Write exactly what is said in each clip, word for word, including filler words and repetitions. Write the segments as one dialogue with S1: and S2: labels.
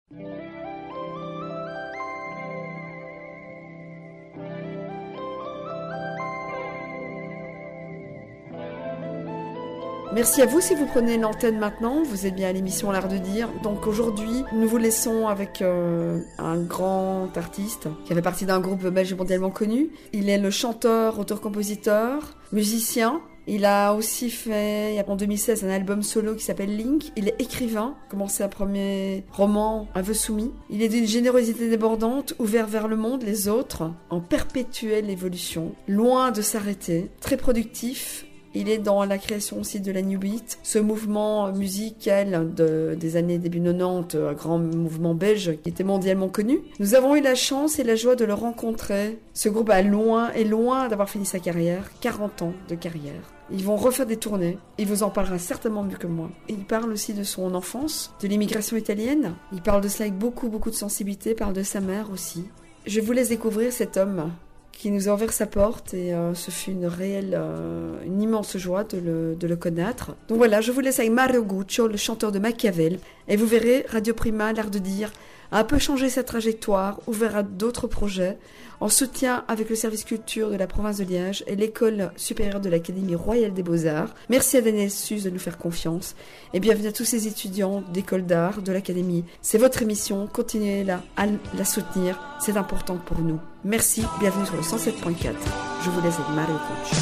S1: Merci à vous si vous prenez l'antenne maintenant, vous êtes bien à l'émission L'Art de Dire. Donc aujourd'hui, nous vous laissons avec euh, un grand artiste qui fait partie d'un groupe belge mondialement connu. Il est le chanteur, auteur-compositeur, musicien. Il a aussi fait, en deux mille seize, un album solo qui s'appelle Link. Il est écrivain, commencé un premier roman, Un vœu soumis. Il est d'une générosité débordante, ouvert vers le monde, les autres, en perpétuelle évolution, loin de s'arrêter, très productif. Il est dans la création aussi de la New Beat, ce mouvement musical de, des années début quatre-vingt-dix, un grand mouvement belge qui était mondialement connu. Nous avons eu la chance et la joie de le rencontrer. Ce groupe a loin et loin d'avoir fini sa carrière, quarante ans de carrière. Ils vont refaire des tournées, il vous en parlera certainement mieux que moi. Il parle aussi de son enfance, de l'immigration italienne. Il parle de cela avec beaucoup, beaucoup de sensibilité, il parle de sa mère aussi. Je vous laisse découvrir cet homme qui nous a ouvert sa porte et euh, ce fut une réelle, euh, une immense joie de le, de le connaître. Donc voilà, je vous laisse avec Mario Guccio, le chanteur de Machiavel, et vous verrez, Radio Prima, L'Art de Dire, a un peu changé sa trajectoire, ouvert à d'autres projets, en soutien avec le service culture de la province de Liège et l'école supérieure de l'Académie royale des beaux-arts. Merci à Daniel Sus de nous faire confiance et bienvenue à tous ces étudiants d'école d'art, de l'Académie. C'est votre émission, continuez là à la soutenir, c'est important pour nous. Merci, bienvenue sur le cent sept point quatre. Je vous laisse avec Mario Guccio.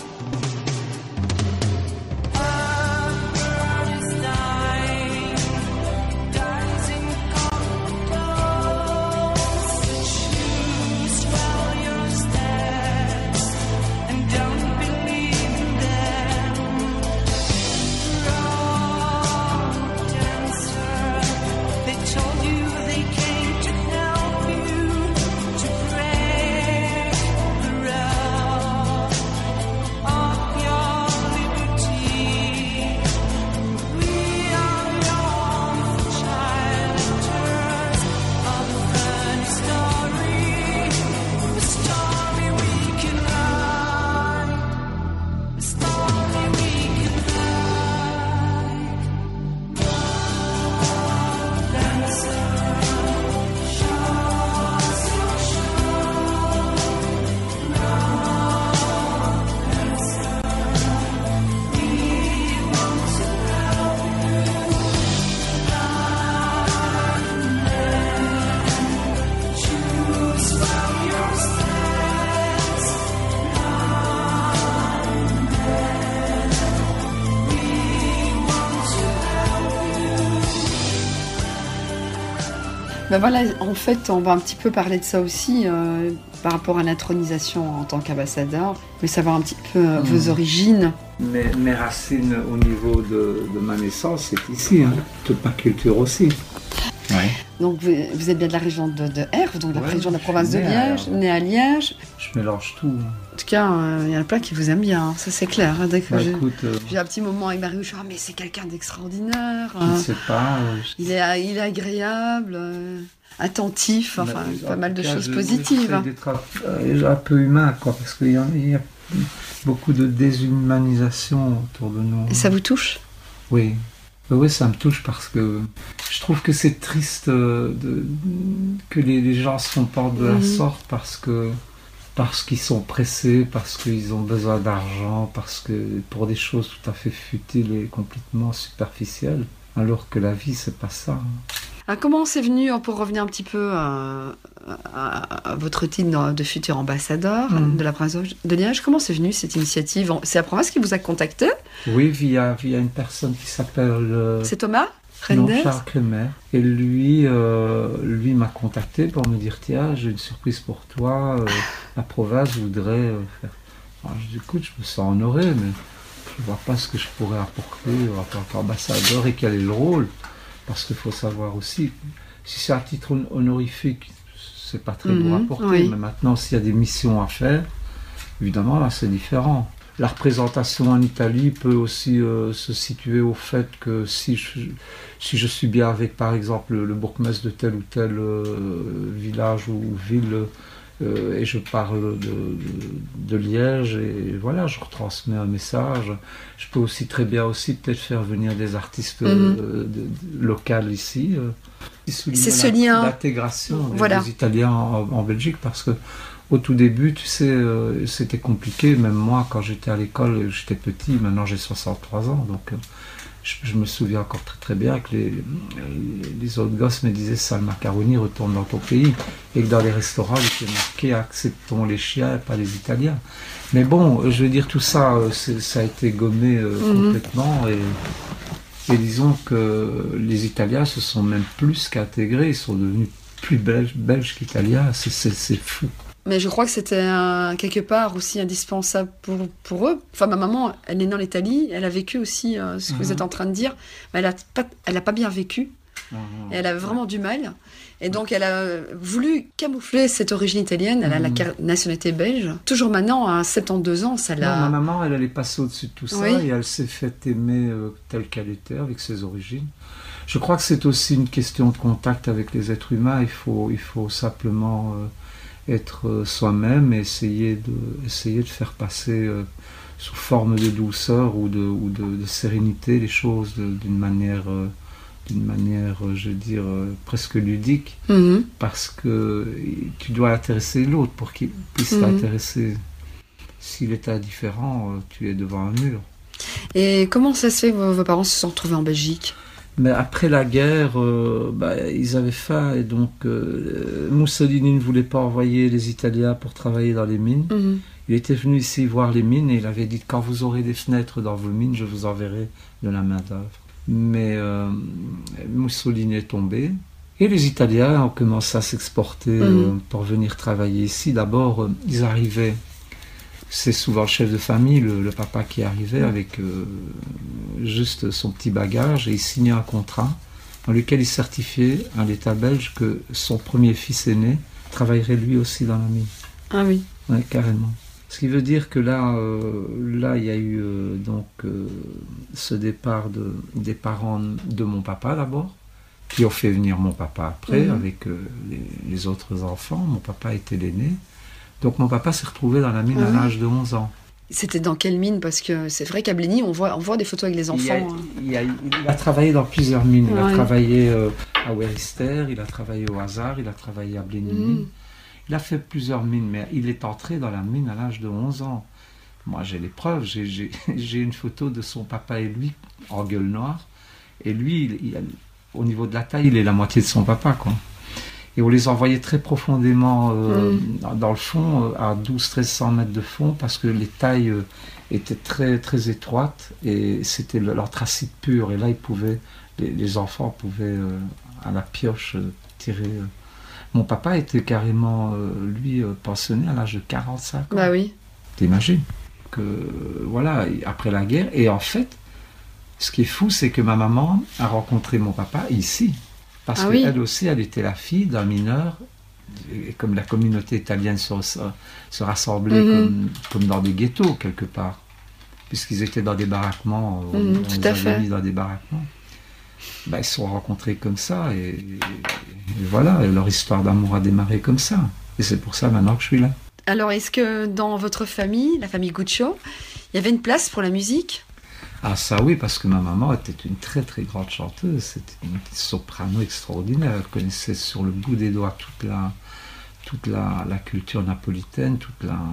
S1: Ben voilà, en fait, on va un petit peu parler de ça aussi, euh, par rapport à l'intronisation en tant qu'ambassadeur, mais savoir un petit peu euh, mmh. vos origines.
S2: Mes, mes racines au niveau de, de ma naissance, c'est ici, hein. Toute ma culture aussi. Ouais.
S1: Donc vous, vous êtes bien de la région de, de Herve, donc la ouais, région de la province de Liège, né à Liège.
S2: Je mélange tout.
S1: En tout cas, il euh, y en a plein qui vous aiment bien, hein. Ça c'est clair. Hein, dès que
S2: bah,
S1: j'ai,
S2: écoute, euh...
S1: j'ai un petit moment avec Marie où je suis ah, mais c'est quelqu'un d'extraordinaire.
S2: Je ne sais pas. Euh, je...
S1: Il, est, il est agréable, euh, attentif, enfin bah, pas mal de cas, choses je, positives.
S2: J'essaie d'être un, un peu humain, quoi, parce qu'il y a, il y a beaucoup de déshumanisation autour de nous.
S1: Et ça vous touche ?
S2: Oui. Oui, ça me touche parce que je trouve que c'est triste de, de, que les, les gens se comportent de la mmh. sorte parce que parce qu'ils sont pressés, parce qu'ils ont besoin d'argent, parce que pour des choses tout à fait futiles et complètement superficielles, alors que la vie c'est pas ça.
S1: Alors comment c'est venu, pour revenir un petit peu à, à, à votre titre de futur ambassadeur mmh. de la province de Liège, comment c'est venu cette initiative ? C'est la province qui vous a contacté ?
S2: Oui, via, via une personne qui s'appelle... Euh...
S1: C'est Thomas ?
S2: Non, Charles Crémer. Et lui, euh, lui m'a contacté pour me dire, tiens, j'ai une surprise pour toi, euh, la province voudrait euh, faire... Alors, je dis, écoute, je me sens honoré, mais je ne vois pas ce que je pourrais apporter en tant qu'ambassadeur et quel est le rôle. Parce qu'il faut savoir aussi, si c'est un titre honorifique, c'est pas très mmh, lourd à porter, oui. Mais maintenant, s'il y a des missions à faire, évidemment, là, c'est différent. La représentation en Italie peut aussi euh, se situer au fait que si je, si je suis bien avec, par exemple, le, le bourgmestre de tel ou tel euh, village ou, ou ville, euh, et je parle de, de, de Liège, et voilà, je retransmets un message. Je peux aussi très bien aussi peut-être faire venir des artistes mm-hmm. euh, de, de, locaux ici. Euh,
S1: c'est ce lien
S2: d'intégration des,
S1: voilà.
S2: des Italiens en, en Belgique, parce que au tout début, tu sais, euh, c'était compliqué. Même moi, quand j'étais à l'école, j'étais petit. Maintenant, j'ai soixante-trois ans, donc euh, je, je me souviens encore très très bien que les, les autres gosses me disaient sale macaroni, retourne dans ton pays, et que dans les restaurants, il était marqué acceptons les chiens, pas les Italiens. Mais bon, je veux dire, tout ça, ça a été gommé euh, mm-hmm. complètement, et, et disons que les Italiens se sont même plus qu'intégrés, ils sont devenus plus belges, belges qu'italiens, c'est, c'est, c'est fou.
S1: Mais je crois que c'était un, quelque part aussi indispensable pour, pour eux. Enfin, ma maman, elle est née en Italie, elle a vécu aussi euh, ce que mmh. vous êtes en train de dire, mais elle n'a pas, elle a pas bien vécu. Mmh. Et elle a vraiment du mal. Et donc, elle a voulu camoufler cette origine italienne. Elle mmh. a la nationalité belge. Toujours maintenant, à soixante-douze ans, ça l'a...
S2: Non, ma maman, elle allait passer au-dessus de tout ça, oui. et elle s'est fait aimer euh, telle qu'elle était, avec ses origines. Je crois que c'est aussi une question de contact avec les êtres humains. Il faut, il faut simplement... Euh, être soi-même et essayer de, essayer de faire passer euh, sous forme de douceur ou de, ou de, de sérénité les choses de, d'une manière, euh, d'une manière, je veux dire, euh, presque ludique, mm-hmm. parce que tu dois intéresser l'autre pour qu'il puisse mm-hmm. t'intéresser. S'il est indifférent, euh, tu es devant un mur.
S1: Et comment ça se fait que vos, vos parents se sont retrouvés en Belgique ?
S2: Mais après la guerre, euh, bah, ils avaient faim et donc euh, Mussolini ne voulait pas envoyer les Italiens pour travailler dans les mines. Mmh. Il était venu ici voir les mines et il avait dit quand vous aurez des fenêtres dans vos mines, je vous enverrai de la main-d'œuvre. Mais euh, Mussolini est tombé et les Italiens ont commencé à s'exporter mmh. euh, pour venir travailler ici. D'abord, euh, ils arrivaient. C'est souvent le chef de famille, le, le papa qui arrivait avec euh, juste son petit bagage et il signait un contrat dans lequel il certifiait à l'État belge que son premier fils aîné travaillerait lui aussi dans la mine.
S1: Ah oui.
S2: Oui, carrément. Ce qui veut dire que là, euh, là il y a eu euh, donc euh, ce départ de, des parents de mon papa d'abord, qui ont fait venir mon papa après mmh. avec euh, les, les autres enfants. Mon papa était l'aîné. Donc mon papa s'est retrouvé dans la mine ah, à l'âge de onze ans.
S1: C'était dans quelle mine ? Parce que c'est vrai qu'à Blény, on voit, on voit des photos avec les enfants.
S2: Il, a, il, a, il a travaillé dans plusieurs mines. Il ouais. a travaillé euh, à Werister, il a travaillé au Hasard, il a travaillé à Blény. Mmh. Il a fait plusieurs mines, mais il est entré dans la mine à l'âge de onze ans. Moi, j'ai les preuves. J'ai, j'ai, j'ai une photo de son papa et lui en gueule noire. Et lui, il, il, au niveau de la taille, il est la moitié de son papa, quoi. Et on les envoyait très profondément euh, mmh. dans le fond, à douze à treize cents mètres de fond, parce que les tailles euh, étaient très, très étroites et c'était leur tracite pur. Et là, ils pouvaient, les, les enfants pouvaient, euh, à la pioche, euh, tirer. Euh. Mon papa était carrément, euh, lui, euh, pensionné à l'âge de quarante-cinq ans.
S1: Bah oui.
S2: T'imagines que, euh, voilà, après la guerre. Et en fait, ce qui est fou, c'est que ma maman a rencontré mon papa ici. Parce ah qu'elle oui. aussi, elle était la fille d'un mineur, et comme la communauté italienne se, se rassemblait mmh. comme, comme dans des ghettos, quelque part, puisqu'ils étaient dans des baraquements, mmh, on, on les avait mis dans des baraquements. Ben, ils se sont rencontrés comme ça, et, et, et voilà, et leur histoire d'amour a démarré comme ça. Et c'est pour ça maintenant que je suis là.
S1: Alors, est-ce que dans votre famille, la famille Guccio, il y avait une place pour la musique ?
S2: Ah ça oui, parce que ma maman était une très très grande chanteuse, c'était une soprano extraordinaire, elle connaissait sur le bout des doigts toute la, toute la, la culture napolitaine, toute la,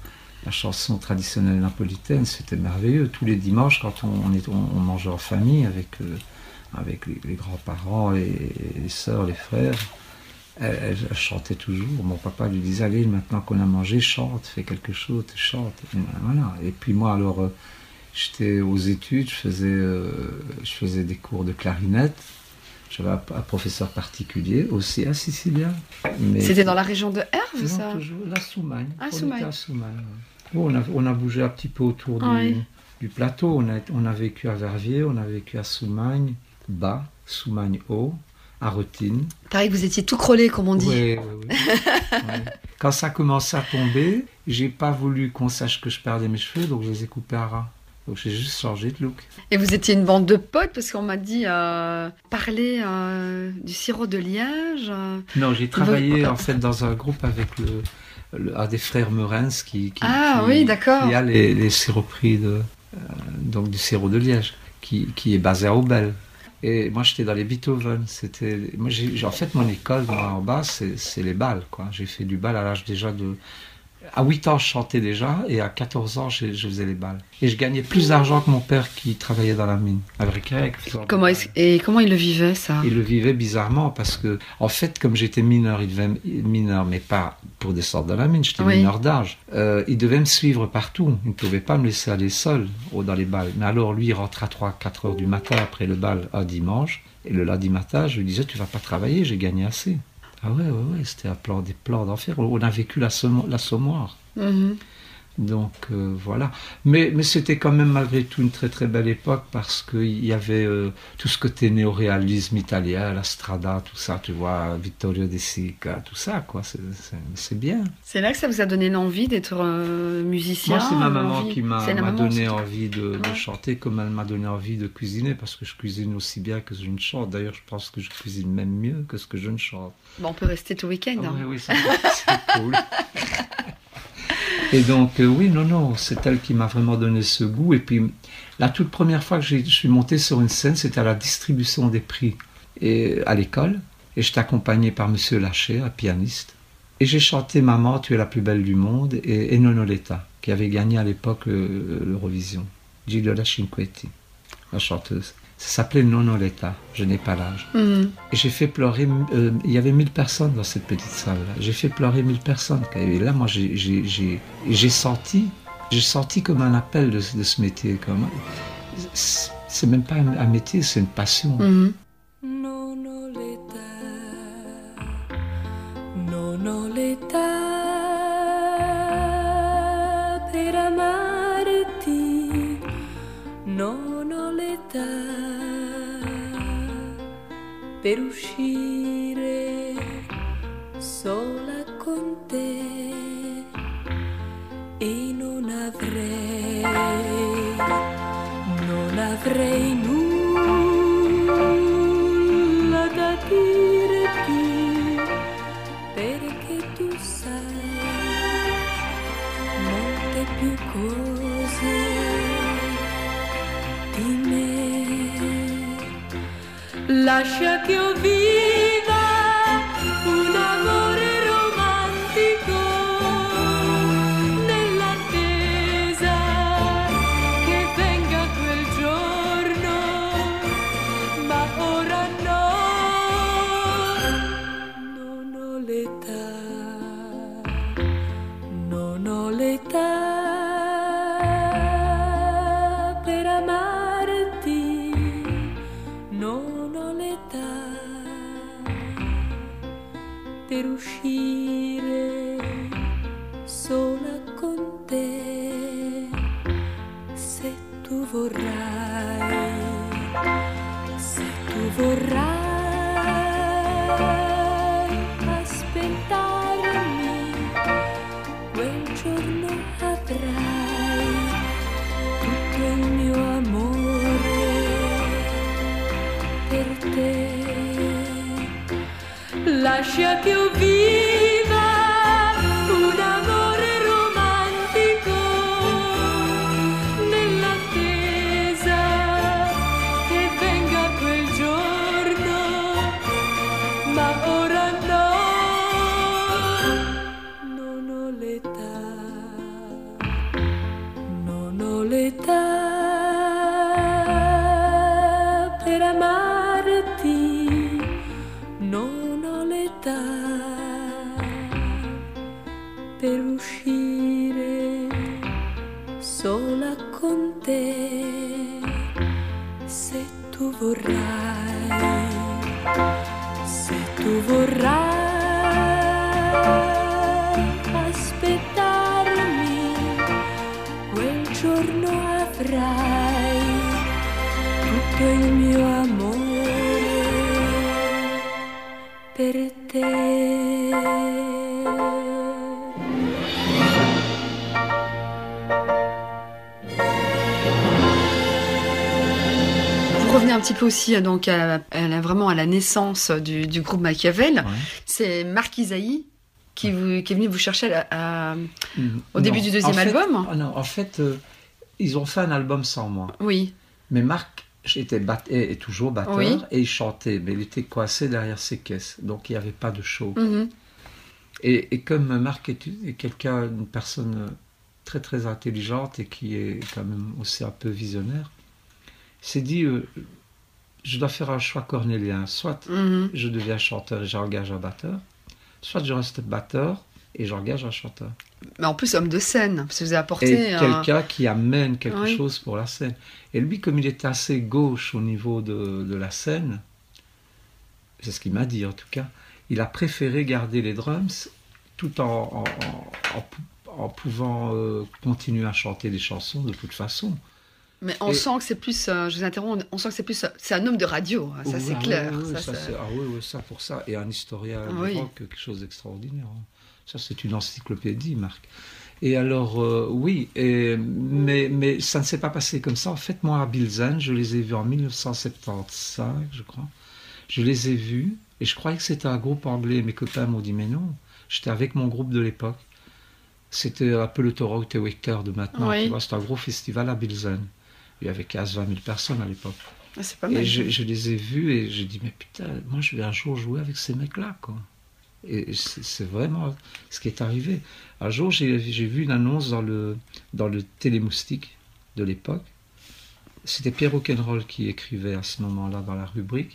S2: la chanson traditionnelle napolitaine, c'était merveilleux. Tous les dimanches, quand on, on, est, on, on mangeait en famille avec, euh, avec les, les grands-parents, et les sœurs, les frères, elle, elle, elle chantait toujours. Mon papa lui disait, allez, maintenant qu'on a mangé, chante, fais quelque chose, chante. Et, voilà. Et puis moi alors... Euh, J'étais aux études, je faisais, euh, je faisais des cours de clarinette. J'avais un, un professeur particulier, aussi un Sicilien. Mais...
S1: C'était dans la région de Herve, ça ?
S2: Toujours la Soumagne.
S1: Ah,
S2: on
S1: Soumagne.
S2: était à Soumagne. Bon, on, a, on a bougé un petit peu autour du, oui. du plateau. On a, on a vécu à Verviers, on a vécu à Soumagne bas, Soumagne haut, à Rethines.
S1: Pareil, vous étiez tout crôlé, comme on dit.
S2: Oui, oui, oui. ouais. Quand ça commençait à tomber, j'ai pas voulu qu'on sache que je perdais mes cheveux, donc je les ai coupés à ras. Donc j'ai juste changé de look.
S1: Et vous étiez une bande de potes, parce qu'on m'a dit euh, parler euh, du sirop de liège. Euh,
S2: non, j'ai travaillé en fait dans un groupe avec le, le, un des frères Meurens qui, qui,
S1: ah,
S2: qui,
S1: oui, d'accord.
S2: qui a les, les siroperies de, euh, donc du sirop de liège, qui, qui est basé à Aubel. Et moi, j'étais dans les Beethoven. C'était, moi, j'ai, en fait, mon école, moi, en bas, c'est, c'est les bals, quoi. J'ai fait du bal à l'âge déjà de... À huit ans, je chantais déjà, et à quatorze ans, je, je faisais les balles. Et je gagnais plus d'argent que mon père qui travaillait dans la mine. Avec, avec
S1: comment est-ce, et comment il le vivait, ça?
S2: Il le vivait bizarrement, parce que, en fait, comme j'étais mineur, il devait me, mineur, mais pas pour descendre dans la mine, j'étais oui. mineur d'âge. Euh, il devait me suivre partout. Il ne pouvait pas me laisser aller seul dans les balles. Mais alors, lui, il rentrait à trois quatre heures du matin après le bal un dimanche. Et le lundi matin, je lui disais, tu vas pas travailler, j'ai gagné assez. Ah ouais, ouais, ouais, c'était un plan, des plans d'enfer. On a vécu la l'assommoir. Mm-hmm. Donc euh, voilà. Mais, mais c'était quand même malgré tout une très très belle époque parce qu'il y avait euh, tout ce côté néoréalisme italien, la Strada, tout ça, tu vois, Vittorio De Sica, tout ça, quoi. C'est, c'est, c'est bien.
S1: C'est là que ça vous a donné l'envie d'être euh, musicien?
S2: Moi, c'est ma maman envie... qui m'a, m'a donné
S1: aussi.
S2: envie de, de ouais. chanter, comme elle m'a donné envie de cuisiner, parce que je cuisine aussi bien que je ne chante. D'ailleurs, je pense que je cuisine même mieux que ce que je ne chante.
S1: Bon, on peut rester tout week-end.
S2: Ah,
S1: hein.
S2: Oui, oui, c'est, c'est cool. Et donc, euh, oui, non, non, c'est elle qui m'a vraiment donné ce goût. Et puis, la toute première fois que j'ai, je suis monté sur une scène, c'était à la distribution des prix et, à l'école. Et j'étais accompagné par Monsieur Lacher, un pianiste. Et j'ai chanté « Maman, tu es la plus belle du monde » et « Nonoletta », qui avait gagné à l'époque euh, l'Eurovision. Gigliola Cinquetti, la chanteuse. Ça s'appelait Nonoletta, je n'ai pas l'âge. Mm-hmm. Et j'ai fait pleurer, euh, il y avait mille personnes dans cette petite salle-là. J'ai fait pleurer mille personnes. Et là, moi, j'ai, j'ai, j'ai, j'ai senti, j'ai senti comme un appel de, de ce métier. Comme, c'est, c'est même pas un, un métier, c'est une passion. Mm-hmm.
S3: Nonoletta, Nonoletta, per amarti, Nonoletta. Per uscire sola con te e non avrei, non avrei nulla da dirti perché tu sai molte più cose di me. Lascia che io viva un amore romantico nell'attesa che venga quel giorno, ma ora no, non ho l'età, non ho l'età per amarti, non per uscire sola con te, se tu vorrai, se tu vorrai aspettarmi, quel giorno avrai tutto il mio amore per te. Lascia che io viva un amore romantico nell'attesa che venga quel giorno, ma ora no, non ho l'età, non ho l'età per amarti, non per uscire sola con te, se tu vorrai, se tu vorrai aspettarmi, quel giorno avrai tutto il mio amore per te.
S1: Revenez un petit peu aussi donc à, à, vraiment à la naissance du, du groupe Machiavel. Ouais. C'est Marc Isaïe qui, ouais. vous, qui est venu vous chercher à, à, au non. début du deuxième
S2: en fait,
S1: album.
S2: Non, en fait, euh, ils ont fait un album sans moi.
S1: Oui.
S2: Mais Marc J'étais bat- et, et toujours batteur,
S1: Oui.
S2: et il chantait, mais il était coincé derrière ses caisses, donc il n'y avait pas de show.
S1: Mhm.
S2: Et, et comme Marc est, est quelqu'un, une personne très très intelligente et qui est quand même aussi un peu visionnaire, il s'est dit, euh, je dois faire un choix cornélien, soit
S1: Mhm.
S2: je deviens chanteur et j'engage un batteur, soit je reste batteur et j'engage un chanteur.
S1: Mais en plus, homme de scène, parce que vous avez apporté...
S2: Et
S1: un-
S2: quelqu'un qui amène quelque
S1: Oui.
S2: chose pour la scène. Et lui, comme il était assez gauche au niveau de, de la scène, c'est ce qu'il m'a dit en tout cas, il a préféré garder les drums tout en, en, en, en pou- en pouvant euh, continuer à chanter des chansons de toute façon.
S1: Mais on
S2: Et-
S1: sent que c'est plus... euh, je vous interromps, on sent que c'est plus... C'est un homme de radio, hein, ça
S2: Oui,
S1: c'est
S2: ah
S1: clair.
S2: oui, oui,
S1: ça,
S2: ça,
S1: c'est-
S2: c'est- ah oui, oui, ça pour ça. Et un historien
S1: Oui.
S2: du rock, quelque chose d'extraordinaire. hein. Ça, c'est une encyclopédie, Marc. Et alors, euh, oui, et- mais, mais ça ne s'est pas passé comme ça. En fait, moi, à Bilzen, je les ai vus en mille neuf cent soixante-quinze, je crois. Je les ai vus, et je croyais que c'était un groupe anglais. Mes copains m'ont dit, mais non, j'étais avec mon groupe de l'époque. C'était un peu le Toro Waker de maintenant.
S1: Oui.
S2: Tu vois, c'était un gros festival à Bilzen. Il y avait quinze à vingt mille personnes à l'époque.
S1: Ah, c'est pas mal.
S2: Et je, je les ai vus et j'ai dit, mais putain, moi je vais un jour jouer avec ces mecs-là, quoi. Et c'est, c'est vraiment ce qui est arrivé. Un jour, j'ai, j'ai vu une annonce dans le, dans le Télémoustique de l'époque. C'était Pierre Rock'n'Roll qui écrivait à ce moment-là dans la rubrique.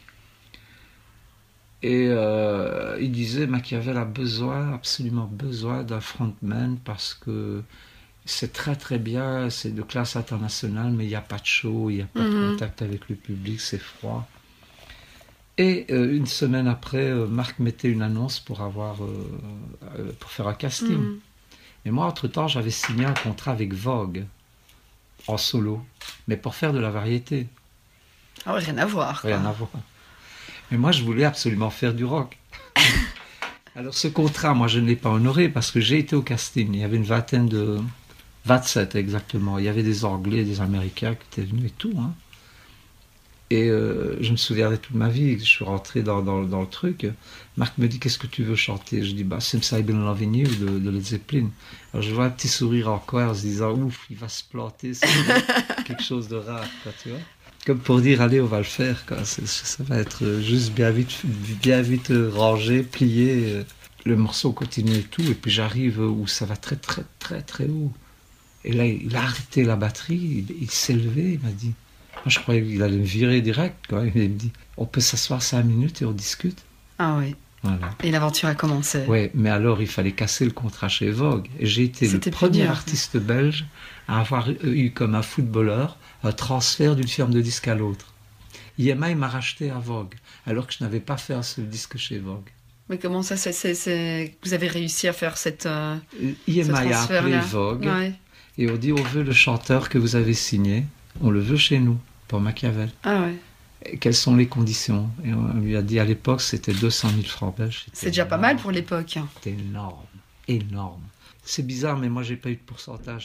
S2: Et euh, il disait, Machiavel a besoin, absolument besoin d'un frontman parce que c'est très très bien, c'est de classe internationale, mais il n'y a pas de show, il n'y a pas
S1: Mhm.
S2: de contact avec le public, c'est froid. Et euh, une semaine après, euh, Marc mettait une annonce pour avoir, euh, euh, pour faire un casting.
S1: Mhm.
S2: Et moi, entre-temps, j'avais signé un contrat avec Vogue, en solo, mais pour faire de la variété,
S1: Ah ouais, rien à voir. quoi.
S2: rien à voir. Mais moi, je voulais absolument faire du rock. Alors ce contrat, moi, je ne l'ai pas honoré parce que j'ai été au casting. Il y avait une vingtaine de... vingt-sept exactement. Il y avait des Anglais, des Américains qui étaient venus et tout. Hein. Et euh, je me souviendrai toute ma vie. Je suis rentré dans, dans, dans le truc. Marc me dit, qu'est-ce que tu veux chanter? Je dis, bah, Since I've Been Loving You de, de Led Zeppelin. Alors je vois un petit sourire en coin en se disant, ouf, il va se planter. C'est quelque chose de rare, quoi, tu vois. Comme pour dire, allez, on va le faire, quoi. C'est, ça va être juste bien vite, bien vite rangé, plié. Le morceau continue et tout. Et puis j'arrive où ça va très, très, très, très haut. Et là, il a arrêté la batterie, il, il s'est levé, il m'a dit... Moi, je croyais qu'il allait me virer direct, quoi. Il me dit, on peut s'asseoir cinq minutes et on discute.
S1: Ah oui.
S2: Voilà.
S1: Et l'aventure a commencé.
S2: Ouais, mais alors, il fallait casser le contrat chez Vogue. Et j'ai été
S1: C'était
S2: le
S1: plus
S2: premier
S1: dur.
S2: artiste belge à avoir eu, comme un footballeur, un transfert d'une firme de disques à l'autre. I M I m'a racheté à Vogue, alors que je n'avais pas fait un seul disque chez Vogue.
S1: Mais comment ça, c'est, c'est, c'est... vous avez réussi à faire cette, euh,
S2: I M
S1: ce
S2: I a appelé
S1: transfert-là
S2: Vogue
S1: Ouais.
S2: et on dit, on veut le chanteur que vous avez signé, on le veut chez nous, pour Machiavel.
S1: Ah ouais.
S2: Et quelles sont les conditions? Et on lui a dit à l'époque c'était deux cent mille francs belges. C'était
S1: C'est déjà pas
S2: énorme.
S1: mal pour l'époque.
S2: C'était énorme, énorme. C'est bizarre, mais moi j'ai pas eu de pourcentage.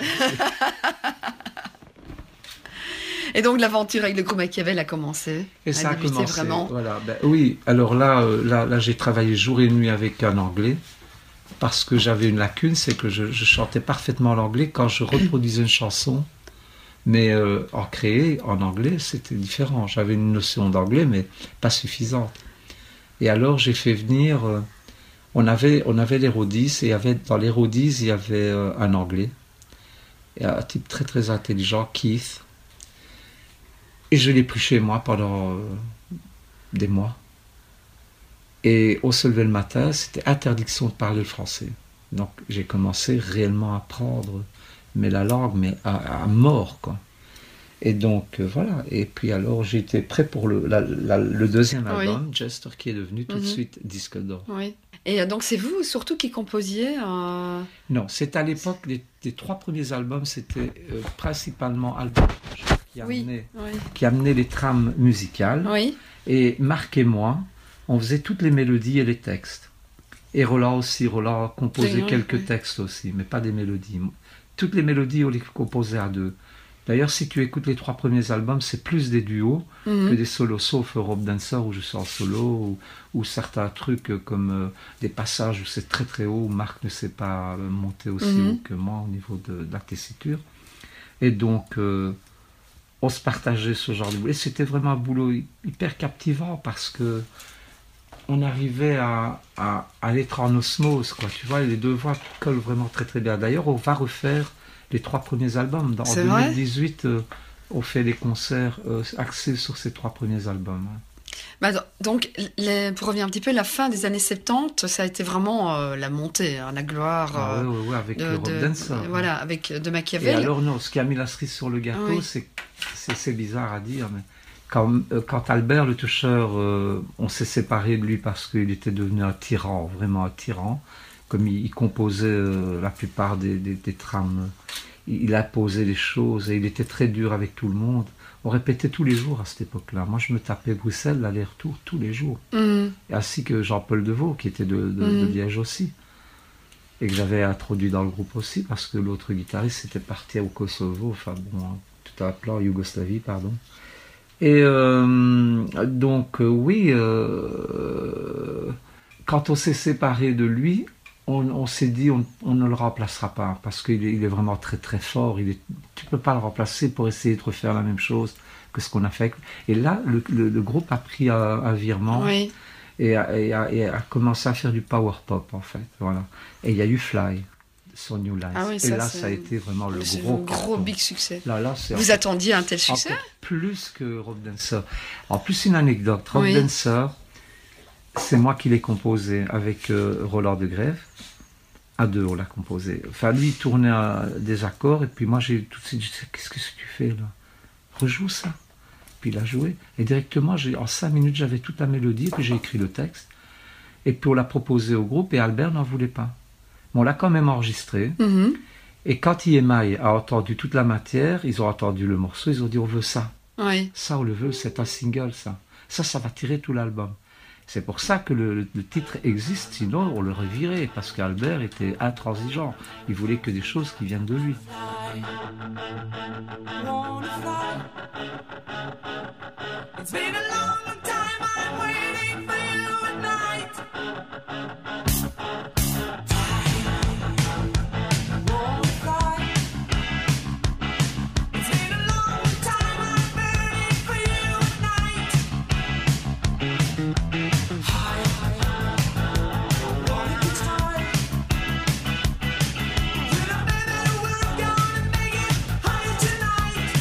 S1: Et donc l'aventure avec le groupe Machiavel a commencé.
S2: Et ça a
S1: débuté
S2: commencé.
S1: vraiment.
S2: Voilà. Ben, oui, alors là, euh, là, là j'ai travaillé jour et nuit avec un Anglais parce que j'avais une lacune, c'est que je, je chantais parfaitement l'anglais quand je reproduisais une chanson. Mais euh, en créer en anglais, c'était différent. J'avais une notion d'anglais, mais pas suffisante. Et alors, j'ai fait venir... Euh, on avait, on avait les Rodis, et il y avait, dans les Rodis, il y avait euh, un anglais. Et un type très, très intelligent, Keith. Et je l'ai pris chez moi pendant euh, des mois. Et on se levait le matin, c'était interdiction de parler le français. Donc, j'ai commencé réellement à apprendre... mais la langue, mais à, à mort, quoi. Et donc, euh, voilà. Et puis alors, j'étais prêt pour le, la, la, le deuxième
S1: Oui.
S2: album, Jester, qui est devenu tout de
S1: Mhm.
S2: suite disque d'or.
S1: Oui. Et euh, donc c'est vous surtout qui composiez euh...
S2: Non, c'est à l'époque, les, les trois premiers albums, c'était euh, principalement Albert qui
S1: Oui.
S2: amenait,
S1: Oui.
S2: qui amenait les trames musicales.
S1: Oui.
S2: Et Marc et moi, on faisait toutes les mélodies et les textes. Et Roland aussi, Roland composait
S1: Oui,
S2: quelques
S1: oui.
S2: textes aussi, mais pas des mélodies. Toutes les mélodies, on les composait à deux. D'ailleurs, si tu écoutes les trois premiers albums, c'est plus des duos
S1: Mhm.
S2: que des solos, sauf Rope Dancer où je suis en solo, ou, ou certains trucs euh, comme euh, des passages où c'est très très haut, où Marc ne sait pas euh, monter aussi
S1: Mhm.
S2: haut que moi au niveau de, de la tessiture. Et donc, euh, on se partageait ce genre de boulot. Et c'était vraiment un boulot hyper captivant parce que on arrivait à, à, à être en osmose, quoi. Tu vois, les deux voix collent vraiment très très bien. D'ailleurs, on va refaire les trois premiers albums. Dans, en
S1: C'est
S2: deux mille
S1: vrai
S2: dix-huit, euh, on fait des concerts euh, axés sur ces trois premiers albums. Hein.
S1: Bah, do- donc, les- pour revenir un petit peu, la fin des années soixante-dix, ça a été vraiment euh, la montée, hein, la gloire
S2: Ah,
S1: euh,
S2: ouais, ouais, ouais, avec
S1: de,
S2: euh, Rob
S1: de-
S2: Dancer.
S1: euh, voilà, avec de
S2: Et
S1: Machiavel.
S2: alors non, ce qui a mis la cerise sur le gâteau,
S1: Oui.
S2: c'est, c'est c'est bizarre à dire, mais quand, euh, quand Albert le toucheur, euh, on s'est séparé de lui parce qu'il était devenu un tyran, vraiment un tyran, comme il, il composait euh, la plupart des, des, des trames, il, il imposait les choses et il était très dur avec tout le monde. On répétait tous les jours à cette époque-là. Moi, je me tapais Bruxelles, l'aller-retour, tous les jours.
S1: Mhm.
S2: Ainsi que Jean-Paul Deveau, qui était de, de, de
S1: Mhm.
S2: Liège aussi. Et que j'avais introduit dans le groupe aussi, parce que l'autre guitariste était parti au Kosovo, enfin bon, hein, tout un plan, Yougoslavie, pardon. Et euh, donc, euh, oui, euh, quand on s'est séparé de lui, on, on s'est dit on, on ne le remplacera pas, parce qu'il est, il est vraiment très très fort. Il est, tu ne peux pas le remplacer pour essayer de refaire la même chose que ce qu'on a fait. avec- Et là, le, le- le groupe a pris un, un virement.
S1: Oui.
S2: Et a, et, a, et a commencé à faire du power pop en fait, voilà. Et il y a eu Fly sur New Life.
S1: Ah oui,
S2: et
S1: ça,
S2: là,
S1: c'est-
S2: ça a été vraiment le
S1: C'est
S2: gros,
S1: un gros
S2: carton.
S1: big succès.
S2: Là, là, c'est
S1: Vous
S2: encore,
S1: attendiez un tel succès
S2: encore plus que Rob Dancer. En plus, une anecdote. Rob
S1: Oui.
S2: Dancer, c'est moi qui l'ai composé avec euh, Roland de Grève. À deux, on l'a composé. Enfin, lui, il tournait à des accords, et puis moi, j'ai tout de suite dit, qu'est-ce que tu fais là? Rejoue ça. Puis il a joué. Et directement, j'ai, en cinq minutes, j'avais toute la mélodie, et puis j'ai écrit le texte. Et puis on l'a proposé au groupe, et Albert n'en voulait pas. Mais on l'a quand même enregistré.
S1: Mhm.
S2: Et quand I M I a entendu toute la matière, ils ont entendu le morceau, ils ont dit, on veut ça.
S1: Oui.
S2: Ça, on le veut, c'est un single, ça. Ça, ça va tirer tout l'album. C'est pour ça que le, le- le titre existe, sinon on le revirait, parce qu'Albert était intransigeant. Il voulait que des choses qui viennent de lui.
S4: Wanna fly? It's been a long time I'm waiting for you at night. Wanna fly? It's been a long time I'm waiting for you at night. High, wanna get high? You know that we're gonna make it higher tonight.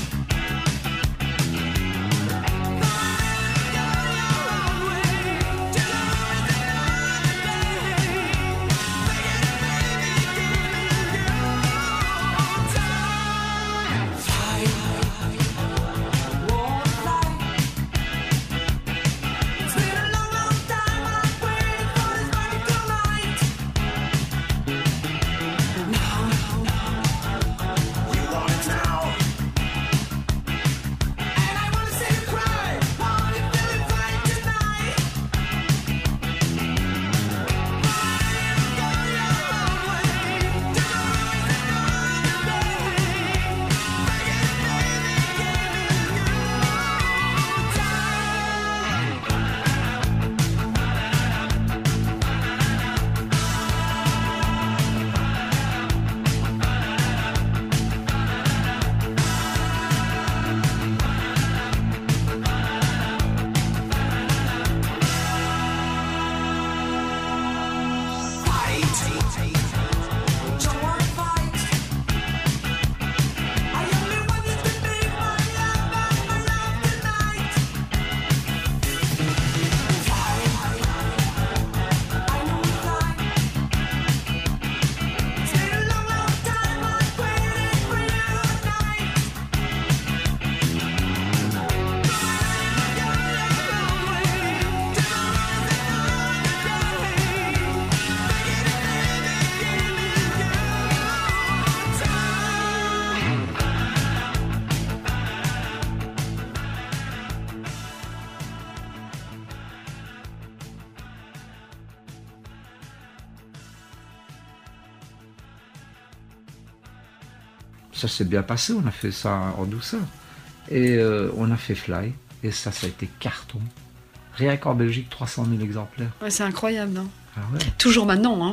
S2: Ça s'est bien passé, on a fait ça en douceur. Et euh, on a fait Fly, et ça, ça a été carton. Rien qu'en Belgique, trois cent mille exemplaires.
S1: Ouais, c'est incroyable. Hein.
S2: Ah ouais.
S1: Toujours maintenant. Hein.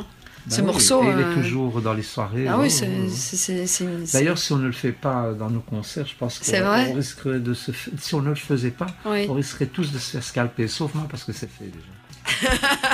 S1: Ce
S2: oui,
S1: morceau.
S2: et il
S1: euh,
S2: est toujours dans les soirées.
S1: Ah
S2: oh,
S1: oui, c'est,
S2: oh, oh.
S1: c'est, c'est, c'est une- c'est-
S2: D'ailleurs, si on ne le fait pas dans nos concerts, je pense
S1: C'est
S2: qu'on
S1: vrai
S2: on risquerait de se f- si on ne le faisait pas,
S1: Oui.
S2: on risquerait tous de se faire scalper, sauf moi parce que c'est fait déjà.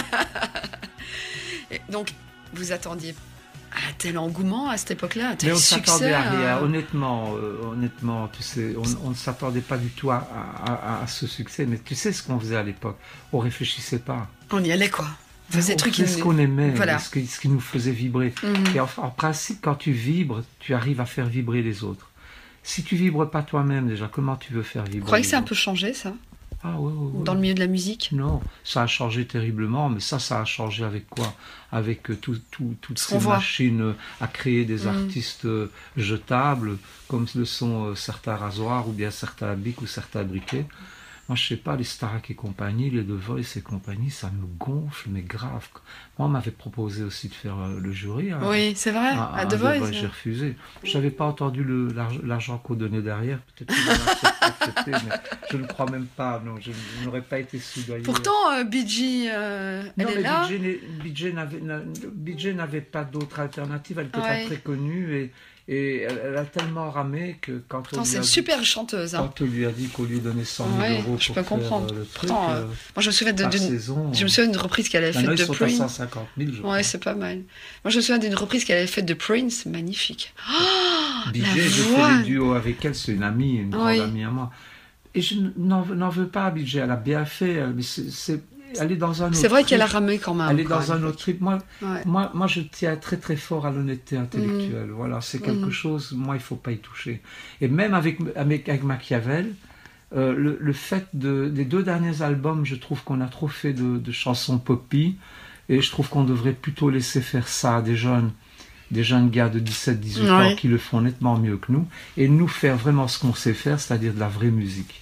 S1: Et donc, vous attendiez un tel engouement à cette époque-là, un tel
S2: Mais on ne
S1: succès.
S2: s'attendait à rien,
S1: hein.
S2: honnêtement, euh, honnêtement, tu sais, on, on ne s'attendait pas du tout à, à- à- à ce succès. Mais tu sais ce qu'on faisait à l'époque, on réfléchissait pas.
S1: On y allait, quoi. On faisait des
S2: on
S1: trucs
S2: faisait
S1: qui
S2: ce
S1: nous-
S2: qu'on aimait,
S1: Voilà.
S2: ce, qui, ce qui nous faisait vibrer.
S1: Mhm.
S2: Et en, en principe, quand tu vibres, tu arrives à faire vibrer les autres. Si tu vibres pas toi-même déjà, comment tu veux faire vibrer
S1: Vous croyez que
S2: les
S1: c'est un
S2: autres
S1: peu changé, ça,
S2: Ah oui, oui, oui.
S1: dans le milieu de la musique?
S2: Non, ça a changé terriblement, mais ça, ça a changé avec quoi? Avec euh, tout, tout- toutes
S1: Ce
S2: ces
S1: qu'on voit.
S2: machines euh, à créer des
S1: Mm.
S2: artistes euh, jetables, comme le sont euh, certains rasoirs, ou bien certains bics, ou certains briquets. Moi, je sais pas, les Starac et compagnie, les The Voice et compagnie, ça me gonfle, mais grave. Moi, on m'avait proposé aussi de faire euh, le jury. hein.
S1: Oui, c'est vrai,
S2: Ah,
S1: à
S2: ah,
S1: The Voice.
S2: J'ai refusé. Je n'avais pas entendu le- l'arg- l'argent qu'on donnait derrière. Peut-être que j'aurais accepté, mais je ne crois même pas. Non, je, je n'aurais pas été soudoyé.
S1: Pourtant, euh, Bee Gee, euh, elle
S2: non,
S1: est
S2: mais
S1: là.
S2: B J n'est- B J n'avait n'a- B J n'avait pas d'autre alternative. Elle n'était
S1: Ouais.
S2: pas très connue et, et elle, elle a tellement ramé que quand on,
S1: Pourtant,
S2: lui
S1: c'est
S2: a,
S1: une
S2: dit,
S1: super chanteuse. hein.
S2: quand on lui a dit qu'on lui donnait cent mille
S1: Ouais,
S2: euros
S1: je
S2: pour
S1: peux
S2: faire
S1: comprendre.
S2: euh, le truc,
S1: Pourtant, euh,
S2: euh,
S1: Moi, je me souviens de-
S2: par
S1: d'une.
S2: saison,
S1: Je me souviens d'une reprise qu'elle avait
S2: maintenant,
S1: faite
S2: ils
S1: de
S2: sont à cent
S1: Prince.
S2: cinquante mille, je
S1: Ouais,
S2: crois.
S1: c'est pas mal. Moi, je me souviens d'une reprise qu'elle avait faite de Prince, magnifique. Oh,
S2: B
S1: la
S2: J, j'ai
S1: voix.
S2: fait des duos avec elle, c'est une amie, une grande
S1: Oui.
S2: amie à moi. Et je n'en n'en veux pas à B J, elle a bien fait, elle, mais c'est, c'est- elle est dans un autre
S1: C'est vrai qu'elle a
S2: truc.
S1: ramé quand même.
S2: Elle est
S1: quand
S2: dans
S1: même.
S2: un autre truc. Moi,
S1: Ouais.
S2: moi, moi, je tiens très très fort à l'honnêteté intellectuelle. Voilà, c'est quelque
S1: Mhm.
S2: chose, moi, il faut pas y toucher. Et même avec, avec, avec Machiavel, euh, le, le fait de, des deux derniers albums, je trouve qu'on a trop fait de, de chansons poppy, et je trouve qu'on devrait plutôt laisser faire ça à des jeunes, des jeunes gars de dix-sept dix-huit
S1: Ouais.
S2: ans qui le font nettement mieux que nous, et nous faire vraiment ce qu'on sait faire, c'est-à-dire de la vraie musique.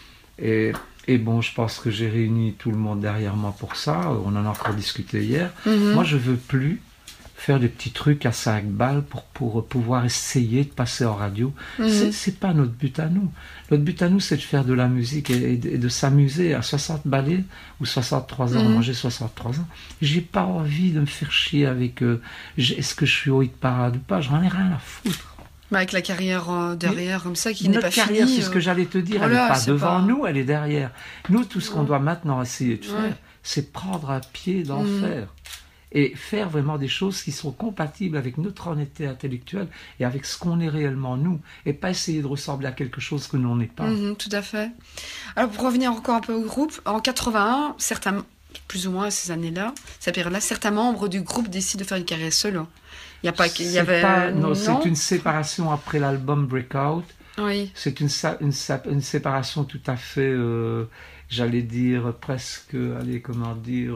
S2: Et, et bon, je pense que j'ai réuni tout le monde derrière moi pour ça. On en a encore discuté hier.
S1: Mhm.
S2: Moi, je veux plus faire des petits trucs à cinq balles pour, pour pouvoir essayer de passer en radio.
S1: Mhm.
S2: C'est, c'est pas notre but à nous. Notre but à nous, c'est de faire de la musique et, et de, et de s'amuser à soixante balais ou soixante-trois ans.
S1: Mhm.
S2: Moi, j'ai soixante-trois ans. J'ai pas envie de me faire chier avec euh, j'ai- est-ce que je suis au hit parade ou pas. J'en ai rien à foutre.
S1: Mais avec la carrière euh, derrière, comme ça, qui n'est
S2: Notre
S1: pas
S2: carrière,
S1: finie.
S2: c'est ce
S1: euh,
S2: que j'allais te dire, elle
S1: voilà,
S2: n'est pas
S1: c'est
S2: devant
S1: pas-
S2: nous, elle est derrière. Nous, tout ce qu'on
S1: Ouais.
S2: doit maintenant essayer de faire,
S1: Ouais.
S2: c'est prendre un pied
S1: Mhm.
S2: d'enfer. Et faire vraiment des choses qui sont compatibles avec notre honnêteté intellectuelle et avec ce qu'on est réellement nous. Et pas essayer de ressembler à quelque chose que nous n'est pas.
S1: Mhm, tout à fait. Alors, pour revenir encore un peu au groupe, en quatre-vingt-un, certains, plus ou moins à ces années-là, cette période-là, certains membres du groupe décident de faire une carrière solo. Il y a pas, il y
S2: C'est
S1: avait.
S2: pas- non, c'est une séparation après l'album Breakout.
S1: Oui.
S2: C'est une, sa- une, sa- une séparation tout à fait, euh, j'allais dire, presque, allez, comment dire,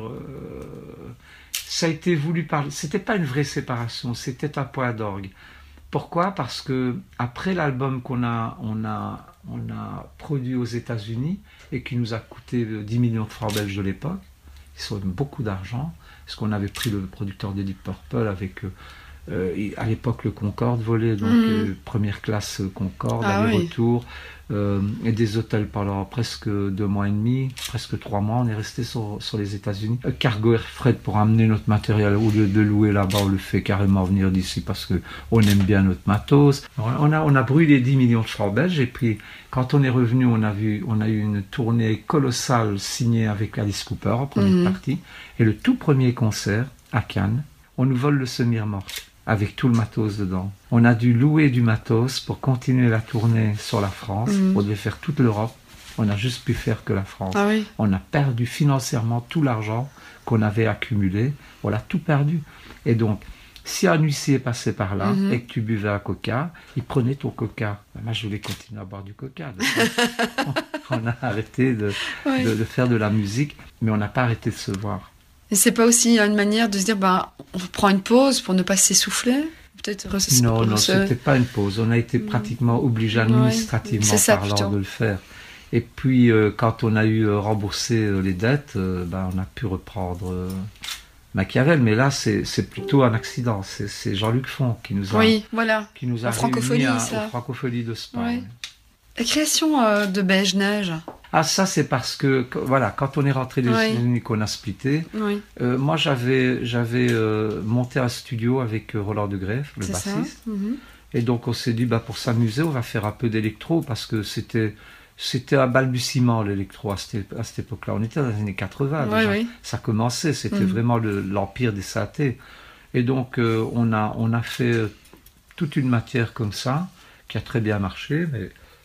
S2: euh, ça a été voulu par... C'était pas une vraie séparation, c'était un point d'orgue. Pourquoi? Parce que après l'album qu'on a, on a, on a produit aux États-Unis et qui nous a coûté dix millions de francs belges de l'époque, qui sont beaucoup d'argent, parce qu'on avait pris le producteur de Deep Purple avec... euh, Euh, et à l'époque, le Concorde volait, donc
S1: Mhm.
S2: euh, première classe euh, Concorde,
S1: Ah
S2: aller-retour, euh, et des hôtels pendant presque deux mois et demi, presque trois mois. On est resté sur, sur les États-Unis. Euh, Cargo Air Freight pour amener notre matériel, au lieu de louer là-bas, on le fait carrément venir d'ici parce que on aime bien notre matos. On a, on a brûlé dix millions de francs belges, et puis quand on est revenu, on a, vu, on a eu une tournée colossale signée avec Alice Cooper en première
S1: Mhm.
S2: partie, et le tout premier concert à Cannes, on nous vole le semi-remorque avec tout le matos dedans. On a dû louer du matos pour continuer la tournée sur la France.
S1: Mhm.
S2: On devait faire toute l'Europe. On a juste pu faire que la France.
S1: Ah oui.
S2: On a perdu financièrement tout l'argent qu'on avait accumulé. On l'a tout perdu. Et donc, si un huissier passait par là
S1: Mhm.
S2: et que tu buvais un coca, il prenait ton coca. Ben, moi, je voulais continuer à boire du coca. Donc, on, on a arrêté de,
S1: Oui.
S2: de- de faire de la musique, mais on n'a pas arrêté de se voir.
S1: Et c'est pas aussi une manière de se dire, ben, on prend une pause pour ne pas s'essouffler? Peut-être. re-
S2: Non, non,
S1: se-
S2: c'était pas une pause. On a été pratiquement obligé
S1: Ouais,
S2: administrativement
S1: c'est ça,
S2: parlant
S1: plutôt.
S2: de le faire. Et puis, euh, quand on a eu euh, remboursé euh, les dettes, euh, ben, on a pu reprendre euh, Machiavel. Mais là, c'est c'est plutôt un accident. C'est c'est Jean-Luc Font qui nous a,
S1: Oui, voilà.
S2: qui nous a
S1: La francophonie,
S2: réunis à-
S1: ça.
S2: aux Francopholies de Spa.
S1: Ouais.
S2: ouais.
S1: La création euh, de Beige Neige,
S2: Ah, ça, c'est parce que, que- voilà, quand on est rentré des
S1: Oui.
S2: États-Unis, qu'on a splitté,
S1: Oui,
S2: euh, moi, j'avais, j'avais euh, monté un studio avec euh, Roland de Greff, le
S1: c'est ça.
S2: bassiste.
S1: Mhm.
S2: Et donc, on s'est dit, bah, pour s'amuser, on va faire un peu d'électro, parce que c'était, c'était un balbutiement, l'électro, à cette, à cette époque-là. On était dans les années quatre-vingts,
S1: Oui,
S2: déjà.
S1: oui.
S2: Ça commençait, c'était
S1: Mhm.
S2: vraiment le- l'empire des synthés. Et donc, euh, on, a, on a fait euh, toute une matière comme ça, qui a très bien marché, mais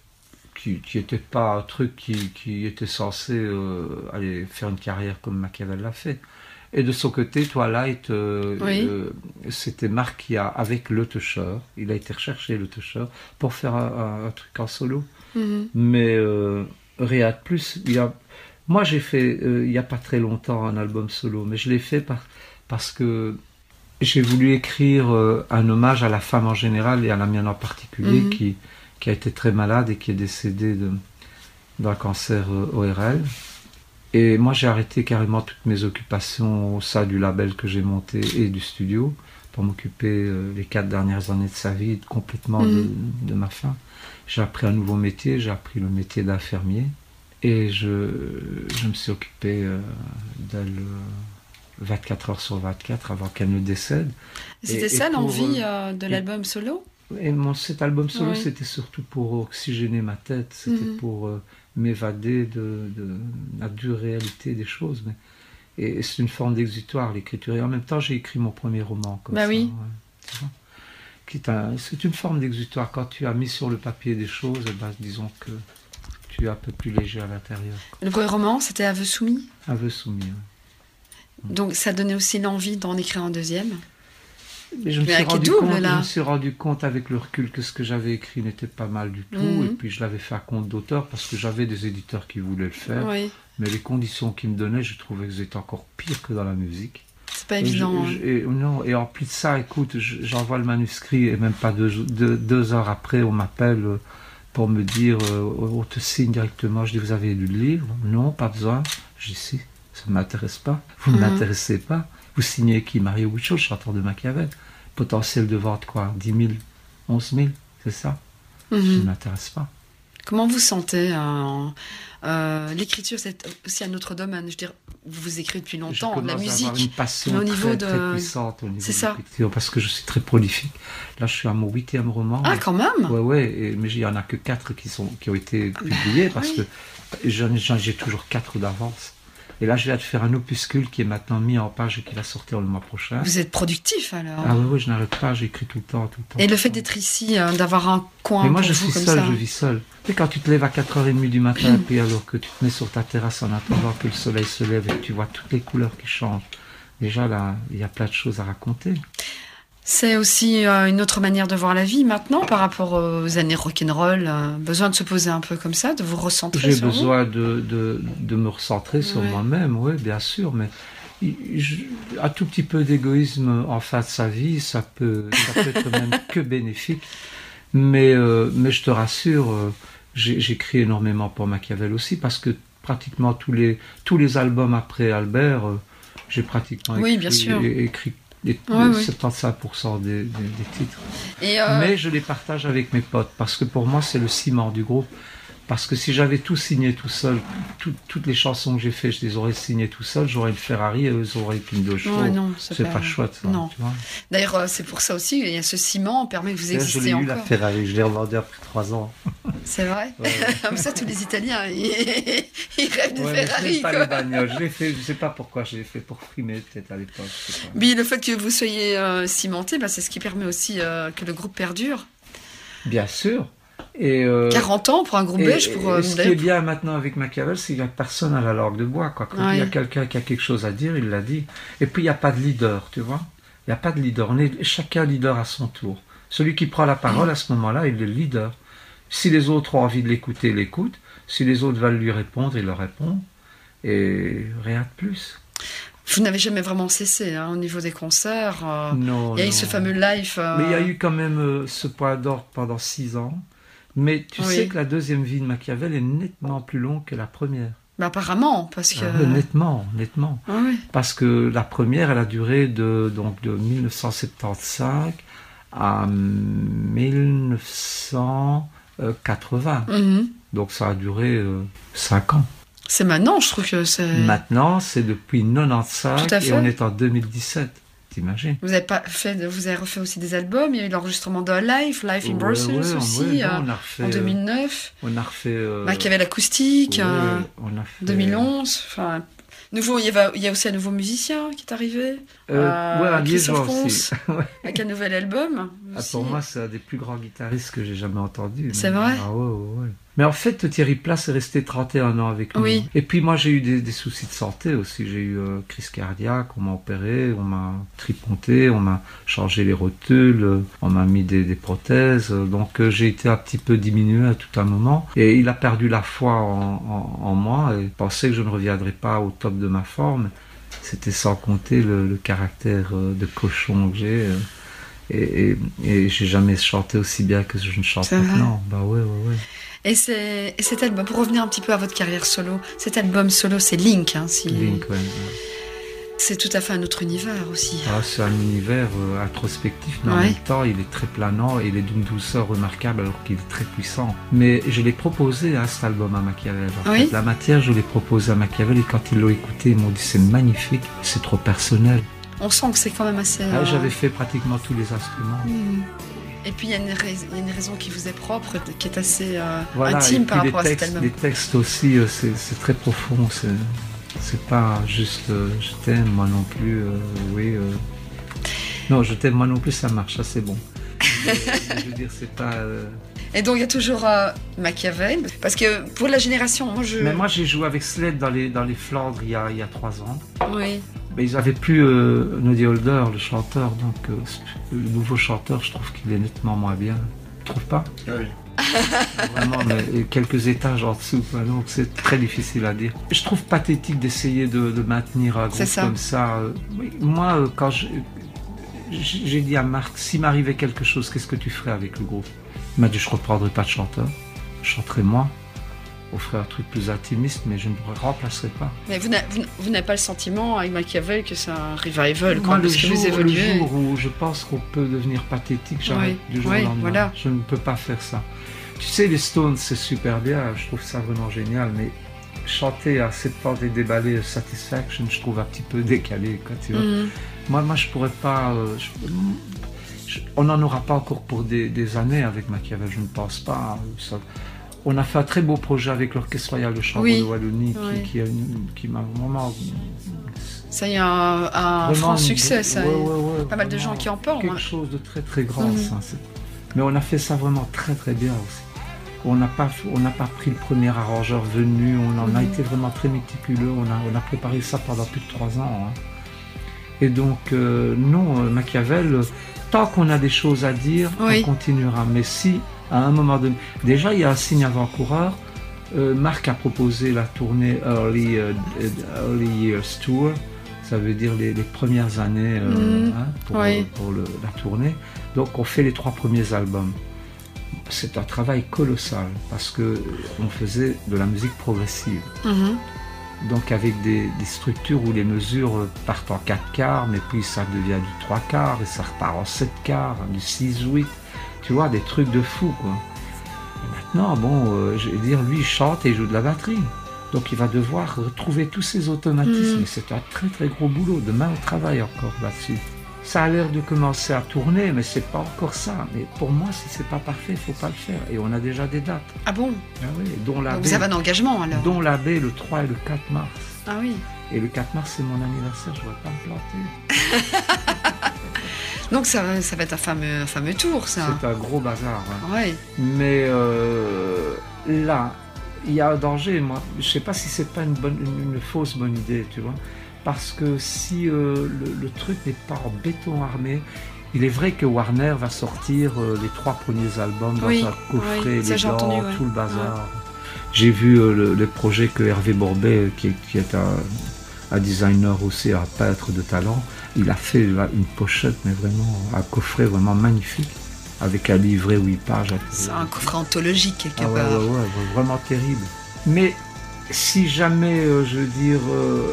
S2: qui n'était pas un truc qui, qui était censé euh, aller faire une carrière comme Machiavel l'a fait. Et de son côté, Twilight, euh,
S1: Oui.
S2: euh, c'était Marc qui a, avec Le Toucheur, il a été recherché Le Toucheur pour faire un, un- un truc en solo.
S1: Mhm.
S2: Mais euh, rien de plus. Il y a, moi, j'ai fait, euh, il n'y a pas très longtemps, un album solo, mais je l'ai fait par, parce que j'ai voulu écrire euh, un hommage à la femme en général et à la mienne en particulier,
S1: Mhm.
S2: qui, qui a été très malade et qui est décédée de- d'un cancer euh, O R L. Et moi, j'ai arrêté carrément toutes mes occupations au sein du label que j'ai monté et du studio pour m'occuper euh, les quatre dernières années de sa vie complètement de,
S1: Mhm.
S2: de ma femme. J'ai appris un nouveau métier, j'ai appris le métier d'infirmier et je, je me suis occupé euh, d'elle euh, vingt-quatre heures sur vingt-quatre avant qu'elle ne décède.
S1: C'était
S2: Et-
S1: ça
S2: et pour,
S1: l'envie
S2: euh,
S1: euh, de
S2: et-
S1: l'album solo?
S2: Et mon, cet album solo,
S1: Oui.
S2: c'était surtout pour oxygéner ma tête, c'était
S1: Mhm.
S2: pour euh, m'évader de, de la dure réalité des choses. Mais, et, et c'est une forme d'exutoire, l'écriture. Et en même temps, j'ai écrit mon premier roman. Comme
S1: Bah
S2: ça,
S1: oui.
S2: ouais, tu vois. Qui est un- c'est une forme d'exutoire. Quand tu as mis sur le papier des choses, eh ben, disons que tu es un peu plus léger à l'intérieur.
S1: Le premier roman, c'était Aveux soumis.
S2: Aveu soumis. Ouais.
S1: Donc ça donnait aussi l'envie d'en écrire un deuxième.
S2: Mais je me,
S1: Mais
S2: suis
S1: avec les
S2: rendu
S1: doubles,
S2: compte,
S1: là.
S2: je me suis rendu compte avec le recul que ce que j'avais écrit n'était pas mal du tout.
S1: Mhm.
S2: Et puis je l'avais fait à compte d'auteur parce que j'avais des éditeurs qui voulaient le faire.
S1: Oui,
S2: Mais les conditions qu'ils me donnaient, je trouvais que c'était encore pire que dans la musique.
S1: c'est pas
S2: Et, je-
S1: évident. hein.
S2: je- et- non, et en plus de ça, écoute, je- j'envoie le manuscrit et même pas deux, deux, deux heures après, on m'appelle euh, pour me dire, euh, on te signe directement. Je dis, vous avez lu le livre? Non, pas besoin. Je dis, si, ça ne m'intéresse pas. Vous ne
S1: Mhm.
S2: m'intéressez pas. Vous signez qui? Mario Guccio, chanteur de Machiavel. Potentiel de vente quoi? dix mille, onze mille, c'est ça? Ça
S1: Mhm.
S2: ne m'intéresse pas.
S1: Comment vous sentez euh, euh, l'écriture, c'est aussi un autre domaine. Je veux dire, vous vous écrivez depuis
S2: Je
S1: longtemps,
S2: commence
S1: la
S2: à avoir une
S1: musique.
S2: passion
S1: mais au niveau
S2: très,
S1: de-
S2: très puissante au niveau
S1: C'est
S2: de
S1: ça.
S2: l'écriture, parce que je suis très prolifique. Là, je suis à mon huitième roman.
S1: Ah, quand même.
S2: Ouais, ouais, et- mais il y en a que quatre qui, sont, qui ont été publiés, parce
S1: oui.
S2: que j'en ai- j'en- j'ai toujours quatre d'avance. Et là, je viens de faire un opuscule qui est maintenant mis en page et qui va sortir le mois prochain.
S1: Vous êtes productif alors.
S2: Ah ouais, ouais, je n'arrête pas, j'écris tout le temps, tout le temps.
S1: Et
S2: tout
S1: le fait
S2: temps.
S1: d'être ici, euh, d'avoir un coin
S2: Mais moi,
S1: pour
S2: je
S1: vous
S2: suis
S1: comme
S2: seul,
S1: ça.
S2: je vis seul. Et quand tu te lèves à quatre heures trente du matin, puis alors que tu te mets sur ta terrasse en attendant que le soleil se lève et que tu vois toutes les couleurs qui changent, déjà là, il y a plein de choses à raconter.
S1: C'est aussi euh, une autre manière de voir la vie maintenant par rapport aux années rock'n'roll. Euh, besoin de se poser un peu comme ça, de vous recentrer
S2: J'ai
S1: sur vous.
S2: besoin de, de, de me recentrer sur
S1: Ouais.
S2: moi-même, oui, bien sûr, mais il- je- un tout petit peu d'égoïsme en fin de sa vie, ça peut, ça peut être même que bénéfique. Mais, euh, mais je te rassure, euh, j'ai- j'écris énormément pour Machiavel aussi, parce que pratiquement tous les, tous les albums après Albert, euh, j'ai pratiquement
S1: Oui,
S2: écrit,
S1: bien sûr.
S2: é- écrit les-
S1: Ouais,
S2: les
S1: ouais.
S2: soixante-quinze pour cent des, des- des titres.
S1: Et euh,
S2: Mais je les partage avec mes potes, parce que pour moi, c'est le ciment du groupe. Parce que si j'avais tout signé tout seul, tout- toutes les chansons que j'ai faites, je les aurais signées tout seul, j'aurais une Ferrari et eux auraient une deux chevaux.
S1: ouais, non,
S2: c'est pas, chouette, ça.
S1: non.
S2: Tu vois.
S1: D'ailleurs, euh, c'est pour ça aussi, il y a ce ciment permet que vous
S2: D'ailleurs, je
S1: existiez
S2: l'ai eu, la
S1: encore.
S2: Ferrari, je l'ai revendue après trois ans.
S1: C'est vrai.
S2: Ouais, ouais.
S1: Comme ça, tous les Italiens, ils, ils rêvent de
S2: Ouais, mais je
S1: Ferrari.
S2: n'aime pas
S1: quoi.
S2: les bagnoles. Je l'ai fait, je sais pas pourquoi, je l'ai fait pour frimer peut-être à l'époque. je sais pas.
S1: Mais le fait que vous soyez euh, cimenté, bah, c'est ce qui permet aussi euh, que le groupe perdure.
S2: Bien sûr. Et, euh,
S1: quarante ans pour un groupe
S2: et-
S1: belge. Pour, euh,
S2: et ce qui est bien maintenant avec Machiavel, c'est qu'il n'y a personne à la langue de bois. Quoi. Quand il y a
S1: Ouais.
S2: quelqu'un qui a quelque chose à dire, il l'a dit. Et puis il n'y a pas de leader, tu vois. Il n'y a pas de leader. On est chacun leader à son tour. Celui qui prend la parole à ce moment-là, il est le leader. Si les autres ont envie de l'écouter, il l'écoute. Si les autres veulent lui répondre, il leur répond. Et rien de plus.
S1: Vous n'avez jamais vraiment cessé hein, au niveau des concerts. euh,
S2: Non,
S1: il y a eu
S2: non.
S1: ce fameux live. euh,
S2: Mais il y a eu quand même euh, ce point d'or pendant six ans. Mais tu
S1: Oui.
S2: sais que la deuxième vie de Machiavel est nettement plus longue que la première.
S1: bah, apparemment, parce que.
S2: Ah, nettement, nettement.
S1: Ah oui.
S2: Parce que la première, elle a duré de, donc de mille neuf cent soixante-quinze à mille neuf cent quatre-vingts.
S1: Mhm.
S2: Donc ça a duré euh, cinq ans.
S1: C'est maintenant, je trouve que c'est...
S2: Maintenant, c'est depuis quatre-vingt-quinze
S1: Tout à fait.
S2: et on est en deux mille dix-sept. T'imagines?
S1: Vous avez pas fait, de- vous avez refait aussi des albums. Il y a eu l'enregistrement d'un live, Live in
S2: Ouais,
S1: Brussels
S2: ouais,
S1: aussi,
S2: ouais,
S1: euh,
S2: non, on a refait,
S1: en deux mille neuf.
S2: On a refait... Euh,
S1: Machiavel acoustique,
S2: ouais,
S1: euh,
S2: on a fait,
S1: deux mille onze. Enfin, nouveau, il y, a, il y a aussi un nouveau musicien qui est arrivé.
S2: Euh,
S1: euh,
S2: ouais, un
S1: Christophe
S2: liégeois aussi.
S1: Cons, avec un nouvel album.
S2: Ah,
S1: aussi.
S2: pour moi, c'est un des plus grands guitaristes que j'ai jamais entendu.
S1: C'est
S2: Mais-
S1: vrai?
S2: Ah ouais, ouais, ouais. Mais en fait, Thierry Place est resté trente et un ans avec nous.
S1: Oui.
S2: Et puis moi, j'ai eu des, des soucis de santé aussi. J'ai eu euh, crise cardiaque, on m'a opéré, on m'a triponté, on m'a changé les rotules, euh, on m'a mis des, des prothèses. euh, Donc euh, j'ai été un petit peu diminué à tout un moment. Et il a perdu la foi en, en, en moi et pensait que je ne reviendrais pas au top de ma forme. C'était sans compter le, le caractère euh, de cochon que j'ai. euh, Et, et, et j'ai jamais chanté aussi bien que je ne chante
S1: C'est vrai.
S2: maintenant. Bah ouais, ouais, ouais.
S1: Et, c'est, et cet album, pour revenir un petit peu à votre carrière solo, cet album solo, c'est Link. Hein, si...
S2: Link, ouais. ouais.
S1: C'est tout à fait un autre univers aussi.
S2: Ah, c'est un univers euh, introspectif, mais en
S1: Ouais.
S2: même temps, il est très planant et il est d'une douceur remarquable alors qu'il est très puissant. Mais je l'ai proposé à cet album à Machiavel. En
S1: Oui.
S2: fait. La matière, je l'ai proposé à Machiavel et quand ils l'ont écouté, ils m'ont dit c'est magnifique, c'est trop personnel.
S1: On sent que c'est quand même assez...
S2: Ah,
S1: euh,
S2: J'avais fait pratiquement tous les instruments.
S1: hmm. Et puis il y, a une rais- il y a une raison qui vous est propre, qui est assez euh,
S2: Voilà,
S1: intime
S2: et
S1: par
S2: puis
S1: rapport
S2: les
S1: à cet
S2: textes,
S1: album.
S2: les textes aussi, euh, c'est c'est très profond. C'est c'est pas juste euh, je t'aime, moi non plus. euh, oui. euh. Non, je t'aime, moi non plus, ça marche, ça c'est bon. je veux dire, c'est pas. euh,
S1: Et donc il y a toujours euh, Machiavel, parce que pour la génération, moi je...
S2: Mais moi, j'ai joué avec Sled dans les, dans les Flandres il y a, il y a trois ans.
S1: Oui.
S2: Mais ils n'avaient plus euh, Noddy Holder, le chanteur. Donc, euh, le nouveau chanteur, je trouve qu'il est nettement moins bien. Tu trouves pas?
S5: Oui.
S2: Vraiment, mais quelques étages en dessous. Quoi, donc, c'est très difficile à dire. Je trouve pathétique d'essayer de, de maintenir un
S1: C'est
S2: groupe
S1: ça.
S2: comme ça. Euh, oui, moi, euh, quand je- j'ai dit à Marc, s'il m'arrivait quelque chose, qu'est-ce que tu ferais avec le groupe? Il m'a dit, je ne reprendrai pas de chanteur. Je chanterai moi. On ferait un truc plus intimiste, mais je ne me remplacerai pas.
S1: Mais vous n'avez, vous, vous n'avez pas le sentiment avec Machiavel que c'est un revival quand
S2: Moi, le
S1: parce que
S2: jour,
S1: vous
S2: le
S1: évoluez.
S2: jour où je pense qu'on peut devenir pathétique, j'arrête
S1: Oui,
S2: du jour
S1: oui,
S2: au lendemain.
S1: voilà.
S2: Je ne peux pas faire ça. Tu sais, les Stones, c'est super bien, je trouve ça vraiment génial, mais chanter à cette porte et déballer Satisfaction, je trouve un petit peu décalé, quoi, tu vois.
S1: Mhm.
S2: Moi, moi, je pourrais pas... euh, je- je- on n'en aura pas encore pour des, des années avec Machiavel, je ne pense pas. Ça- on a fait un très beau projet avec l'Orchestre Royal de Chambre
S1: Oui,
S2: de Wallonie, qui,
S1: oui.
S2: qui, a une- qui m'a vraiment...
S1: Ça y est, un, un
S2: vraiment
S1: franc
S2: une-
S1: succès, ça.
S2: ouais, ouais, ouais,
S1: Pas mal de
S2: vraiment
S1: gens qui en parlent.
S2: quelque
S1: moi.
S2: chose de très très grand.
S1: Mhm.
S2: Ça, c'est- mais on a fait ça vraiment très très bien aussi. On n'a pas, on n'a pas pris le premier arrangeur venu, on en a
S1: Mhm.
S2: été vraiment très méticuleux, on a, on a préparé ça pendant plus de trois ans. hein. Et donc, euh, non, euh, Machiavel, euh, tant qu'on a des choses à dire,
S1: Oui.
S2: on continuera. Mais si, à un moment donné... Déjà, il y a un signe avant-coureur. Euh, Marc a proposé la tournée Early, euh, Early Years Tour. Ça veut dire les, les premières années euh,
S1: Mhm.
S2: hein, pour,
S1: Oui.
S2: euh, pour le- la tournée. Donc, on fait les trois premiers albums. C'est un travail colossal parce que on faisait de la musique progressive.
S1: Mhm.
S2: Donc avec des, des structures où les mesures partent en quatre quarts, mais puis ça devient du trois quarts, et ça repart en sept quarts, du six huit, tu vois, des trucs de fou, quoi. Et maintenant, bon, euh, je vais dire, lui, il chante et il joue de la batterie. Donc il va devoir retrouver tous ses automatismes.
S1: Mm.
S2: Et c'est un très très gros boulot. Demain, on travaille encore là-dessus. Ça a l'air de commencer à tourner, mais c'est pas encore ça. Mais pour moi, si c'est pas parfait, il faut pas le faire. Et on a déjà des dates.
S1: Ah bon?
S2: Ah oui, dont la
S1: Donc
S2: baie-
S1: vous avez un engagement alors?
S2: dont la baie le trois et le quatre mars.
S1: Ah oui.
S2: Et le quatre mars, c'est mon anniversaire, je ne pourrais pas me planter.
S1: Donc ça, va- ça va être un fameux, un fameux tour, ça.
S2: C'est un gros bazar. hein.
S1: Ouais.
S2: Mais euh, là, il y a un danger. Moi, je ne sais pas si c'est pas une, bonne, une, une fausse bonne idée, tu vois. Parce que si euh, le, le truc n'est pas en béton armé, il est vrai que Warner va sortir euh, les trois premiers albums dans
S1: Oui,
S2: un coffret,
S1: oui, ça,
S2: les
S1: j'ai
S2: dents,
S1: entendu, ouais.
S2: tout le bazar. J'ai vu euh, le, le projet que Hervé Borbet, euh, qui, est- qui est un, un designer aussi, un peintre de talent, il a fait là, une pochette, mais vraiment un coffret vraiment magnifique, avec un livret huit pages.
S1: C'est un coffret anthologique quelque
S2: Ah ouais,
S1: part.
S2: ouais, ouais, ouais, vraiment terrible. Mais si jamais, euh, je veux dire, euh,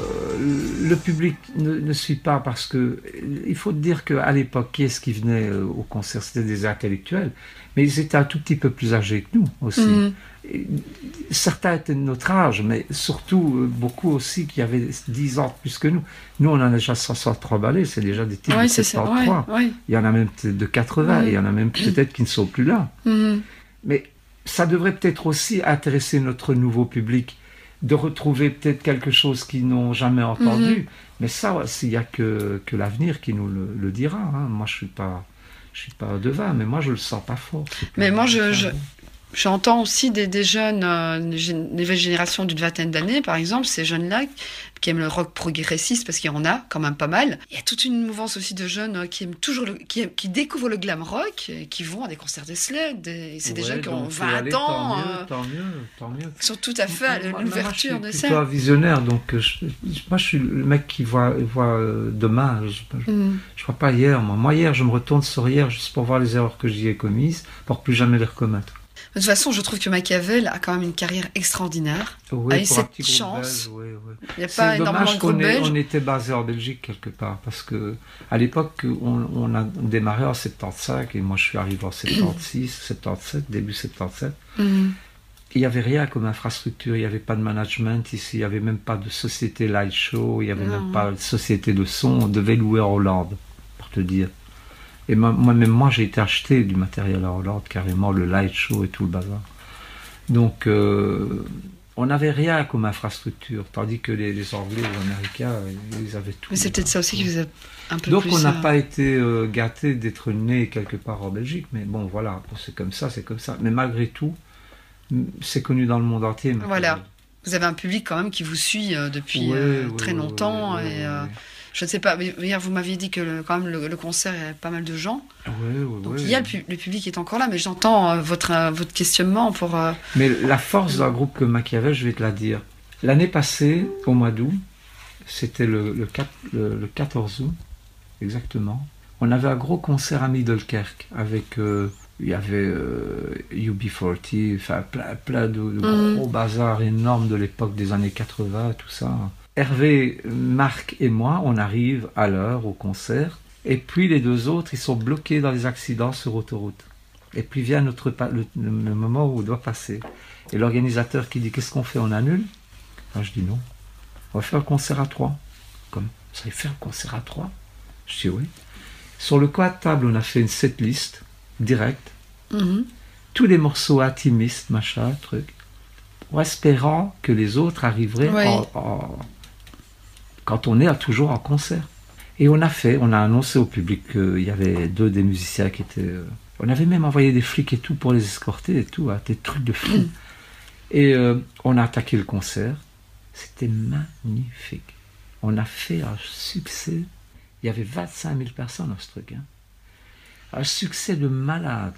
S2: le public ne, ne suit pas, parce que il faut dire qu'à l'époque, qui est-ce qui venait euh, au concert? C'était des intellectuels, mais ils étaient un tout petit peu plus âgés que nous aussi.
S1: Mhm.
S2: Et certains étaient de notre âge, mais surtout euh, beaucoup aussi qui avaient dix ans de plus que nous. Nous, on en a déjà soixante-trois ballets, c'est déjà des types
S1: Ouais,
S2: de
S1: c'est ça.
S2: soixante-trois.
S1: Ouais, ouais.
S2: Il y en a même peut-être de quatre-vingts,
S1: Mhm.
S2: et il y en a même peut-être qui ne sont plus là.
S1: Mhm.
S2: Mais ça devrait peut-être aussi intéresser notre nouveau public, de retrouver peut-être quelque chose qu'ils n'ont jamais entendu.
S1: Mhm.
S2: Mais ça, il n'y a que, que l'avenir qui nous le, le dira. Hein. Moi, je ne suis pas, je suis pas devin, mais moi, je ne le sens pas fort. C'est pas-
S1: Mais moi, je-
S2: c'est
S1: je-
S2: pas bon.
S1: J'entends aussi des, des jeunes, euh, une gé- une nouvelle génération d'une vingtaine d'années, par exemple, ces jeunes-là qui aiment le rock progressiste, parce qu'il y en a quand même pas mal. Il y a toute une mouvance aussi de jeunes euh, qui aiment toujours, le, qui, aiment- qui découvrent le glam rock, et qui vont à des concerts des Sled. Et c'est des
S2: Ouais,
S1: jeunes qui ont
S2: donc,
S1: vingt
S2: allez,
S1: ans,
S2: Tant mieux,
S1: euh,
S2: tant mieux, tant mieux.
S1: qui sont tout à fait à
S2: Moi, moi,
S1: l'ouverture de
S2: moi, je suis
S1: ça.
S2: plutôt un visionnaire, donc euh, je- moi, je suis le mec qui voit, voit euh, demain. Je ne
S1: Mhm.
S2: vois pas hier, moi. Moi, hier, je me retourne sur hier juste pour voir les erreurs que j'y ai commises, pour plus jamais les recommettre.
S1: De toute façon, je trouve que Machiavel a quand même une carrière extraordinaire.
S2: Oui,
S1: a eu
S2: pour un
S1: cette
S2: petit groupe
S1: chance.
S2: belge, oui, oui.
S1: Il n'y a
S2: C'est
S1: pas énormément de
S2: dommage
S1: groupes
S2: qu'on ait-
S1: belges.
S2: on était basé en Belgique quelque part, parce que à l'époque, on, on a démarré en soixante-quinze, et moi je suis arrivé en soixante-seize, soixante-dix-sept, début soixante-dix-sept.
S1: Mhm.
S2: Il n'y avait rien comme infrastructure, il n'y avait pas de management ici, il n'y avait même pas de société light show, il n'y avait
S1: Non.
S2: même pas de société de son, on devait louer en Hollande, pour te dire. Et moi, moi- même moi, j'ai été acheter du matériel en Hollande, carrément, le light show et tout le bazar. Donc, euh, on n'avait rien comme infrastructure, tandis que les, les Anglais, les Américains, ils avaient tout.
S1: Mais c'est peut-être ça aussi qui vous a un peu
S2: Donc
S1: plus...
S2: on n'a
S1: euh,
S2: pas été euh, gâtés d'être né quelque part en Belgique, mais bon voilà, c'est comme ça, c'est comme ça. Mais malgré tout, m- c'est connu dans le monde entier. Machiavel.
S1: Voilà. Vous avez un public quand même qui vous suit euh, depuis
S2: Ouais,
S1: euh,
S2: ouais,
S1: très
S2: ouais,
S1: longtemps.
S2: ouais,
S1: et
S2: ouais,
S1: euh,
S2: ouais.
S1: je ne sais pas, mais hier vous m'aviez dit que le- quand même le, le concert, il y avait pas mal de gens.
S2: Ouais, ouais,
S1: Donc
S2: ouais.
S1: il y a le, pu- le public est encore là, mais j'entends euh, votre, euh, votre questionnement pour... euh,
S2: Mais la force d'un groupe comme Machiavel, je vais te la dire. L'année passée, au mois d'août, c'était le, le, quatre- le- le quatorze août, exactement, on avait un gros concert à Middelkerk avec... euh, il y avait euh, U B quarante, enfin plein, plein de, de
S1: Mhm.
S2: gros bazars énormes de l'époque des années quatre-vingts, tout ça. Hervé, Marc et moi, on arrive à l'heure au concert, et puis les deux autres, ils sont bloqués dans les accidents sur autoroute. Et puis vient notre pa- le, le- le moment où on doit passer. Et l'organisateur qui dit, qu'est-ce qu'on fait, on annule? Moi je dis non, on va faire un concert à trois. Comme, vous allez faire un concert à trois? Je dis oui. Sur le coin de table, on a fait une setlist direct,
S1: mhm.
S2: tous les morceaux intimistes, machin, truc, en espérant que les autres arriveraient
S1: Oui.
S2: en- en- quand on est toujours en concert. Et on a fait, on a annoncé au public qu'il y avait deux des musiciens qui étaient... euh, on avait même envoyé des flics et tout pour les escorter et tout, hein, des trucs de fou. Et euh, on a attaqué le concert. C'était magnifique. On a fait un succès. Il y avait vingt-cinq mille personnes dans ce truc. Hein. Un succès de malade.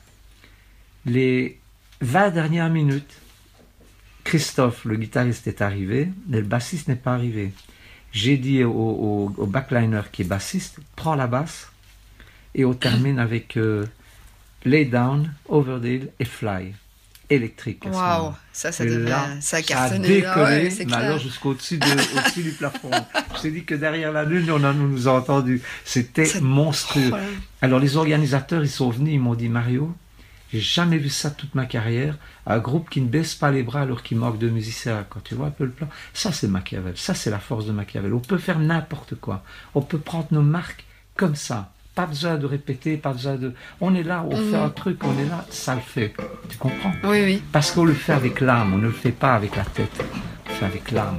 S2: Les vingt dernières minutes, Christophe, le guitariste, est arrivé, mais le bassiste n'est pas arrivé. J'ai dit au, au- au backliner qui est bassiste, prends la basse, et on termine avec euh, Lay Down, Overdale et Fly. Électrique. à ce
S1: Waouh,
S2: moment.
S1: ça, ça
S2: Et
S1: devait...
S2: là,
S1: ça a
S2: ça a
S1: cartonné.
S2: décollé,
S1: Ah ouais, c'est
S2: mais
S1: clair.
S2: alors jusqu'au-dessus de- au-dessus du plafond. Je t'ai dit que derrière la lune, on, a, on nous a entendu. C'était
S1: Ça-
S2: monstrueux.
S1: Oh là là.
S2: Alors les organisateurs, ils sont venus, ils m'ont dit, Mario, j'ai jamais vu ça toute ma carrière, un groupe qui ne baisse pas les bras alors qu'il manque de musiciens. Quand tu vois un peu le plan, ça c'est Machiavel, ça c'est la force de Machiavel. On peut faire n'importe quoi, on peut prendre nos marques comme ça. Pas besoin de répéter, pas besoin de... On est là, on
S1: Mhm.
S2: fait un truc, on est là, ça le fait. Tu comprends?
S1: Oui, oui.
S2: Parce qu'on le fait avec l'âme, on ne le fait pas avec la tête. On le fait avec l'âme.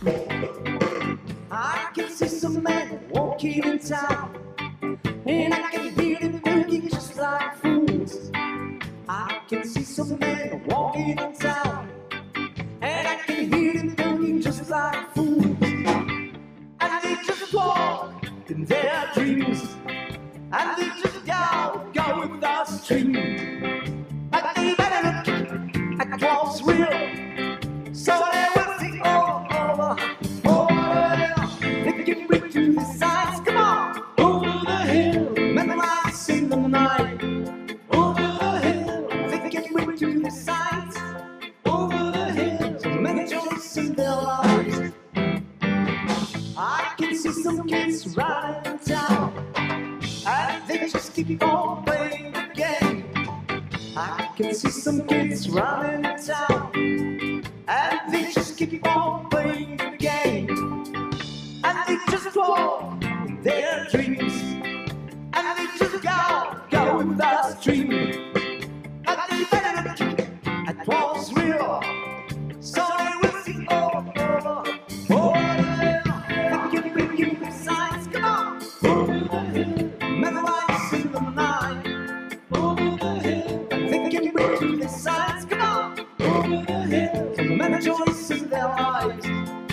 S4: I can see some men walking in town, and I can hear them thinking just like fools. I can see some men walking in town, and I can hear them thinking just like fools. And they just walk in their dreams, and they just go, go with the stream. But they better look at what's real, so they will see all over, over there. They can reach to the sides, come on, over the hill, memorize in the night. Over the hill, they can reach to the sides, over the hill, so many just running in town, and they just keep on playing the game. I can see some kids running in town, and they just keep on playing the game. And they just walk their dreams, and they just go, go with the stream. And they better look at what's real, so they will see all over. Oh, yeah, they can bring you the signs, come on. Over the hill, memorize in the night. Over the hill, they can bring you the signs, come on. Over the hill, so many joys in their lives.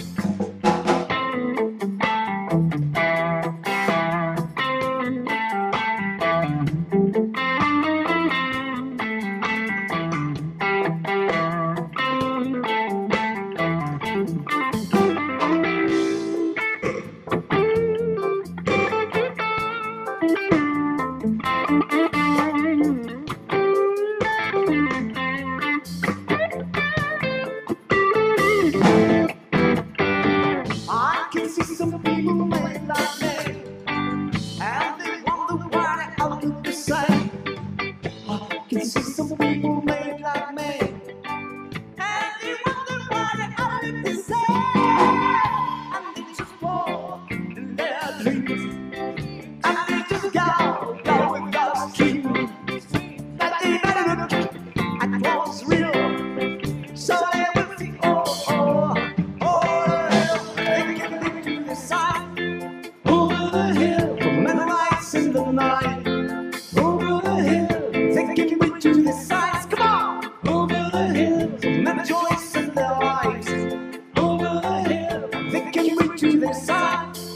S4: I can see some people made like me, and they wonder why I look the same. I can see some people made like me, and they wonder why I look the same. And they just walk in their dreams, and they just go, go with the stream. But they better look at what's real, so they will see, oh, oh, oh, they can lead to the side. Over the hill, from many lights in the night. Over the hill, they can lead to the sides. Come on! Over the hill, from many joys in their lives. Over the hill, they can lead to the sides.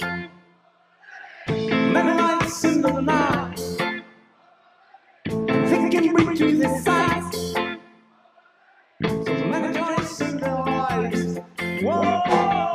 S4: Many lights in the night. They can lead to the sides. So many joys in their lives. Whoa!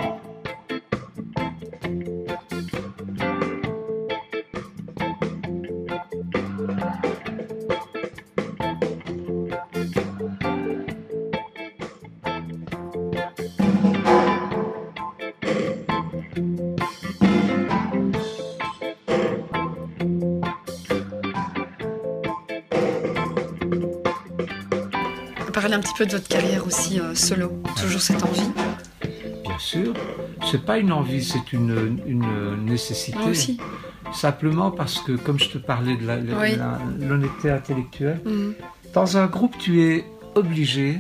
S1: Parler un petit peu de votre carrière aussi euh, solo, toujours cette envie.
S2: Bien sûr, c'est pas une envie, c'est une, une nécessité.
S1: Moi aussi.
S2: Simplement parce que, comme je te parlais de la- la-
S1: Oui.
S2: la- l'honnêteté intellectuelle,
S1: Mhm.
S2: dans un groupe, tu es obligé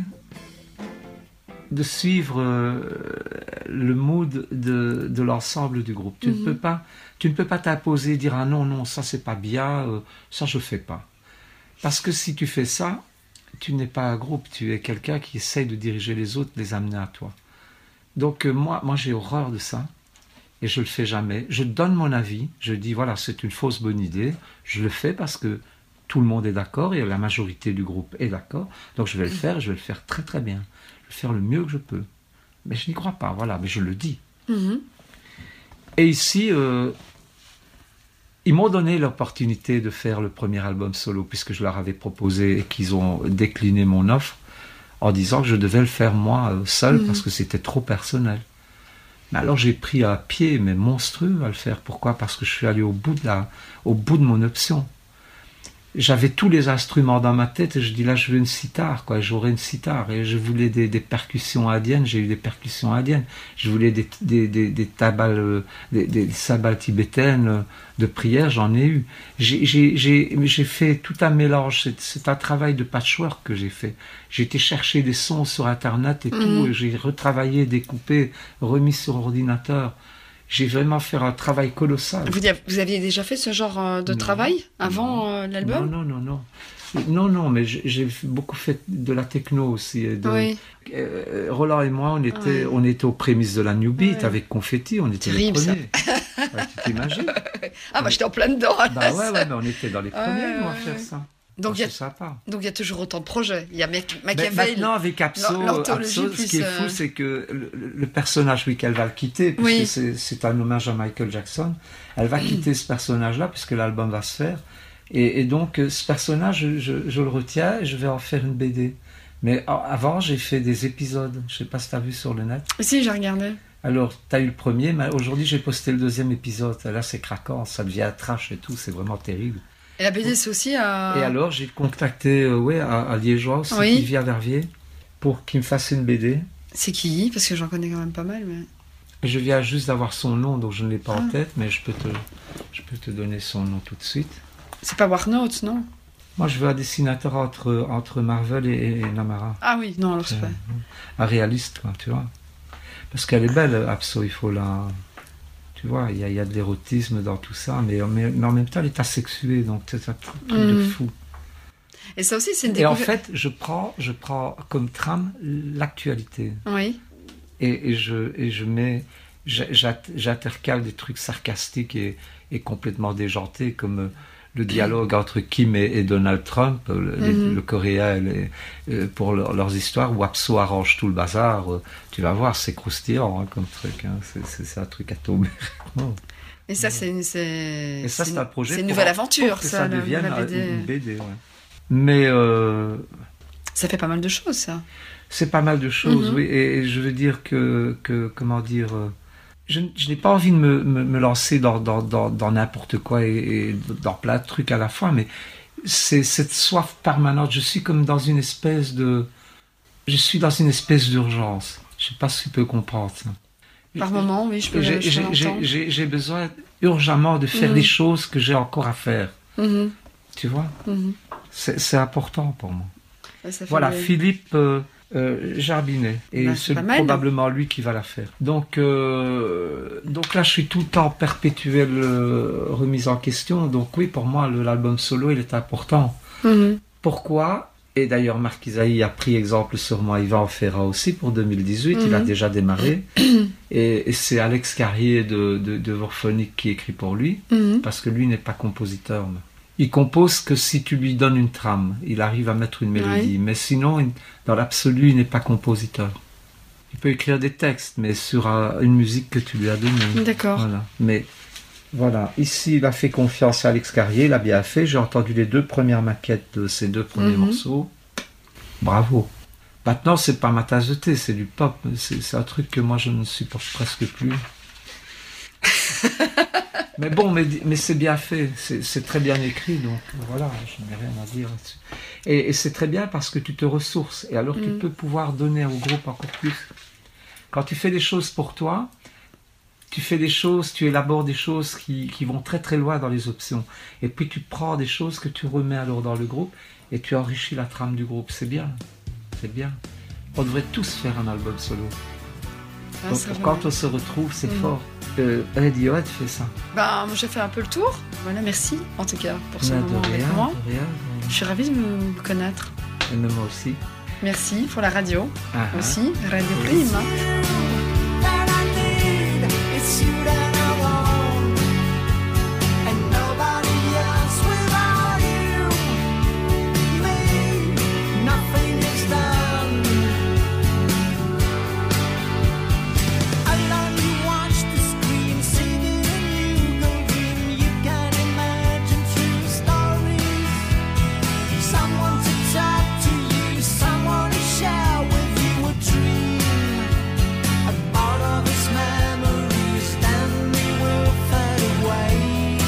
S2: de suivre euh, le mood de, de l'ensemble du groupe. Tu
S1: Mhm.
S2: ne peux pas, tu ne peux pas t'imposer et dire ah non non ça c'est pas bien, euh, ça je fais pas. Parce que si tu fais ça, tu n'es pas un groupe, tu es quelqu'un qui essaye de diriger les autres, les amener à toi. Donc euh, moi, moi j'ai horreur de ça et je le fais jamais. Je donne mon avis, je dis voilà c'est une fausse bonne idée, je le fais parce que tout le monde est d'accord et la majorité du groupe est d'accord, donc je vais le faire, je vais le faire très très bien, je vais le faire le mieux que je peux. Mais je n'y crois pas, voilà, mais je le dis.
S1: Mhm.
S2: Et ici, euh, ils m'ont donné l'opportunité de faire le premier album solo, puisque je leur avais proposé et qu'ils ont décliné mon offre en disant que je devais le faire moi euh, seul,
S1: Mhm.
S2: parce que c'était trop personnel. Mais alors j'ai pris un pied, mais monstrueux, à le faire. Pourquoi ? Parce que je suis allé au bout de, la, au bout de mon option. J'avais tous les instruments dans ma tête et je dis là je veux une sitar, quoi. J'aurais une sitar et je voulais des, des percussions indiennes, j'ai eu des percussions indiennes. Je voulais des, des, des, des tabales, euh, des, des sabales tibétaines euh, de prière, j'en ai eu. J'ai, j'ai, j'ai, j'ai fait tout un mélange, c'est, c'est un travail de patchwork que j'ai fait. J'ai été chercher des sons sur internet et
S1: Mhm.
S2: tout, et j'ai retravaillé, découpé, remis sur ordinateur. J'ai vraiment fait un travail colossal.
S1: Vous, y av- vous aviez déjà fait ce genre euh, de
S2: Non.
S1: travail avant euh, l'album?
S2: Non, non, non, non. Non, non, mais j'ai j'ai beaucoup fait de la techno aussi. et de-
S1: Oui.
S2: Euh, Roland et moi, on était,
S1: Ouais.
S2: on était aux prémices de la New Beat
S1: Ouais.
S2: avec Confetti, on était
S1: Terrible,
S2: les
S1: ça.
S2: premiers. Ouais, tu t'imagines?
S1: Ah bah j'étais en plein dedans.
S2: Bah ouais, ouais, mais on était dans les
S1: Ouais,
S2: premiers moi, à
S1: ouais,
S2: faire
S1: ouais.
S2: ça.
S1: Donc il y
S2: c'est
S1: a
S2: sympa.
S1: donc il y a toujours autant de projets. Il y a Mac-
S2: Mais
S1: Machiavel.
S2: maintenant, avec Abso,
S1: l'an- l'anthologie
S2: Abso,
S1: plus,
S2: ce qui est
S1: euh,
S2: fou, c'est que le, le personnage, oui, qu'elle va le quitter, puisque
S1: Oui.
S2: c'est, c'est un hommage à Michael Jackson, elle va quitter ce personnage-là, puisque l'album va se faire. Et, et donc, euh, ce personnage, je, je, je le retiens et je vais en faire une B D. Mais a- avant, j'ai fait des épisodes. Je sais pas si tu as vu sur le net.
S1: Si, j'ai regardé.
S2: Alors, tu as eu le premier, mais aujourd'hui, j'ai posté le deuxième épisode. Là, c'est craquant, ça devient trash et tout, c'est vraiment terrible.
S1: Et la B D, c'est aussi à...
S2: Et alors, j'ai contacté euh, ouais, à, à Liégeois aussi,
S1: Oui.
S2: qui vit à Verviers, pour qu'il me fasse une B D.
S1: C'est qui? Parce que j'en connais quand même pas mal, mais...
S2: Je viens juste d'avoir son nom, donc je ne l'ai pas
S1: Ah.
S2: en tête, mais je peux, te, je peux te donner son nom tout de suite.
S1: C'est pas Warnote, non?
S2: Moi, je veux un dessinateur entre, entre Marvel et, et Namara.
S1: Ah oui, non, alors c'est pas...
S2: Un réaliste, quoi, tu vois. Parce qu'elle est belle, Abso, il faut la... Tu vois, il y a, il y a de l'érotisme dans tout ça, mais, mais, mais en même temps, elle est asexuée, donc c'est un truc de
S1: Mm.
S2: fou.
S1: Et ça aussi, c'est une
S2: Et en
S1: découverte...
S2: fait, je prends, je prends comme trame l'actualité.
S1: Oui.
S2: Et, et, je, et je mets... j'a- j'a- J'intercale des trucs sarcastiques et, et complètement déjantés, comme... euh, le dialogue entre Kim et, et Donald Trump, le, les-
S1: Mhm.
S2: le Coréen, les- euh, pour leur- leurs histoires, où Abso arrange tout le bazar. euh, tu vas voir, c'est croustillant hein, comme truc. Hein, c'est, c'est, c'est un truc à tomber. Non.
S1: Et ça, c'est une, c'est...
S2: Et ça, c'est un projet.
S1: C'est une
S2: pour-
S1: nouvelle
S2: pour
S1: aventure,
S2: que
S1: ça,
S2: ça
S1: la-
S2: devienne
S1: la B D.
S2: une B D. Ouais. Mais euh,
S1: Ça fait pas mal de choses, ça.
S2: c'est pas mal de choses,
S1: Mhm.
S2: oui. Et, et je veux dire que, que comment dire. euh, Je, je n'ai pas envie de me, me, me lancer dans, dans, dans, dans n'importe quoi et, et dans plein de trucs à la fois, mais c'est cette soif permanente. Je suis comme dans une espèce de... Je suis dans une espèce d'urgence. Je ne sais pas si tu peux comprendre ça.
S1: Par moment, oui, je peux,
S2: J'ai,
S1: je peux
S2: j'ai,
S1: l'entendre.
S2: j'ai, j'ai, j'ai besoin urgemment de faire
S1: Mhm.
S2: des choses que j'ai encore à faire.
S1: Mhm,
S2: Tu vois,
S1: mhm.
S2: c'est, c'est important pour moi.
S1: Ouais, ça fait
S2: Voilà,
S1: des-
S2: Philippe euh, euh, Jarbinet. Et
S1: Bah, c'est
S2: c'est
S1: pas mal.
S2: probablement lui qui va la faire. Donc, euh, donc là, je suis tout le temps en perpétuelle euh, remise en question. Donc oui, pour moi, le- l'album solo, il est important.
S1: Mhm.
S2: Pourquoi? Et d'ailleurs, Marc Isaïe a pris exemple sur moi. Il va en faire un aussi pour deux mille dix-huit. Il a
S1: Mhm.
S2: déjà démarré. et, et c'est Alex Carrier de, de, de Vorphonique qui écrit pour lui.
S1: Mhm.
S2: Parce que lui n'est pas compositeur. mais Il compose que si tu lui donnes une trame, il arrive à mettre une mélodie. Mais sinon, il- dans l'absolu, il n'est pas compositeur. Il peut écrire des textes, mais sur euh, une musique que tu lui as donnée.
S1: D'accord.
S2: Voilà. Mais voilà, ici, il a fait confiance à Alex Carrier, il a bien fait. J'ai entendu les deux premières maquettes de ces deux premiers
S1: Mhm.
S2: morceaux. Bravo. Maintenant, c'est pas ma tasse de thé, c'est du pop. C'est, c'est un truc que moi, je ne supporte presque plus. Mais bon, mais, mais c'est bien fait, c'est, c'est très bien écrit, donc voilà, je n'ai rien à dire là-dessus. Et, et c'est très bien parce que tu te ressources, et alors tu
S1: Mm.
S2: peux pouvoir donner au groupe encore plus. Quand tu fais des choses pour toi, tu fais des choses, tu élabores des choses qui, qui vont très très loin dans les options. Et puis tu prends des choses que tu remets alors dans le groupe, et tu enrichis la trame du groupe. C'est bien, c'est bien. On devrait tous faire un album solo.
S1: Ah,
S2: Donc,
S1: ça va.
S2: quand on se retrouve, c'est
S1: Mm.
S2: fort. Euh, Radiohead fait ça.
S1: Bah, moi, j'ai fait un peu le tour. Voilà, merci, en tout cas, pour ce
S2: Mais
S1: moment
S2: de
S1: avec
S2: rien,
S1: moi.
S2: de rien.
S1: Je suis ravie de me connaître.
S2: Et même moi aussi.
S1: Merci pour la radio
S2: Ah, ah.
S1: aussi, Radio
S2: Oui.
S1: Prime.
S4: That I need, it's you that I want, and nobody else without you. Me, nothing is done. Alone you watch the screen, singing and you go dream. You can imagine true stories. Someone to talk to you, someone to share with you a dream. A part of his memories, then we will fade away.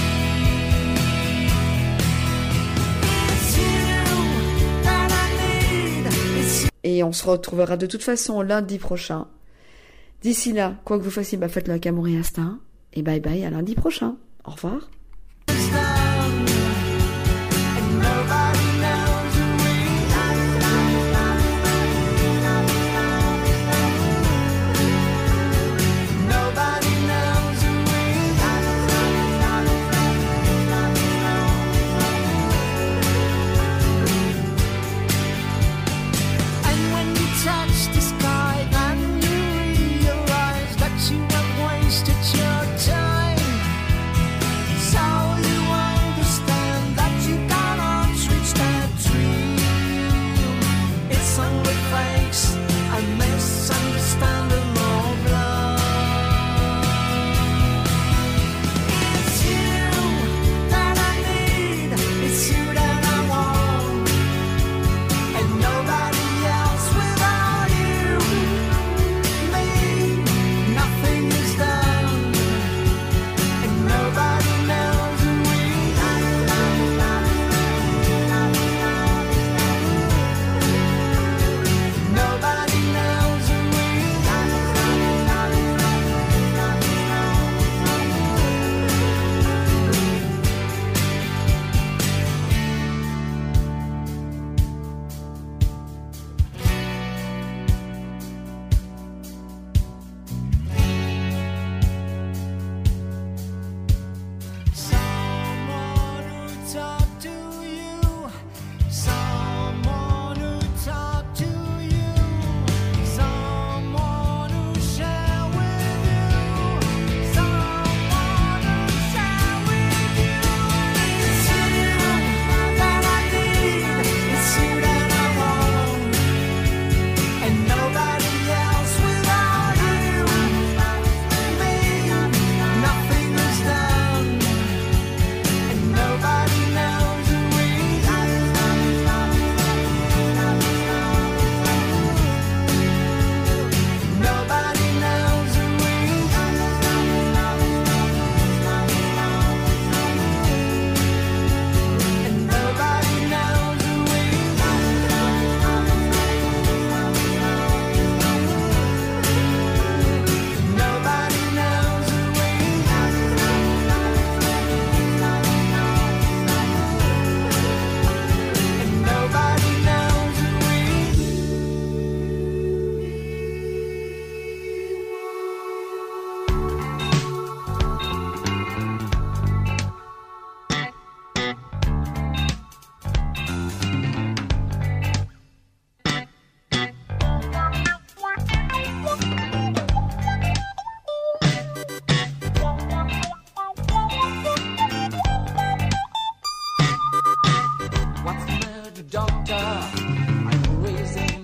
S4: It's you that I need. It's you.
S1: Et on se retrouvera de toute façon lundi prochain. D'ici là, quoi que vous fassiez, bah, faites-le avec amour et instinct. Et bye bye, à lundi prochain. Au revoir.
S4: It's done, and nobody knows who we are. Nobody knows who we are. And when you touch the sky, then you realize that you have wasted your time. So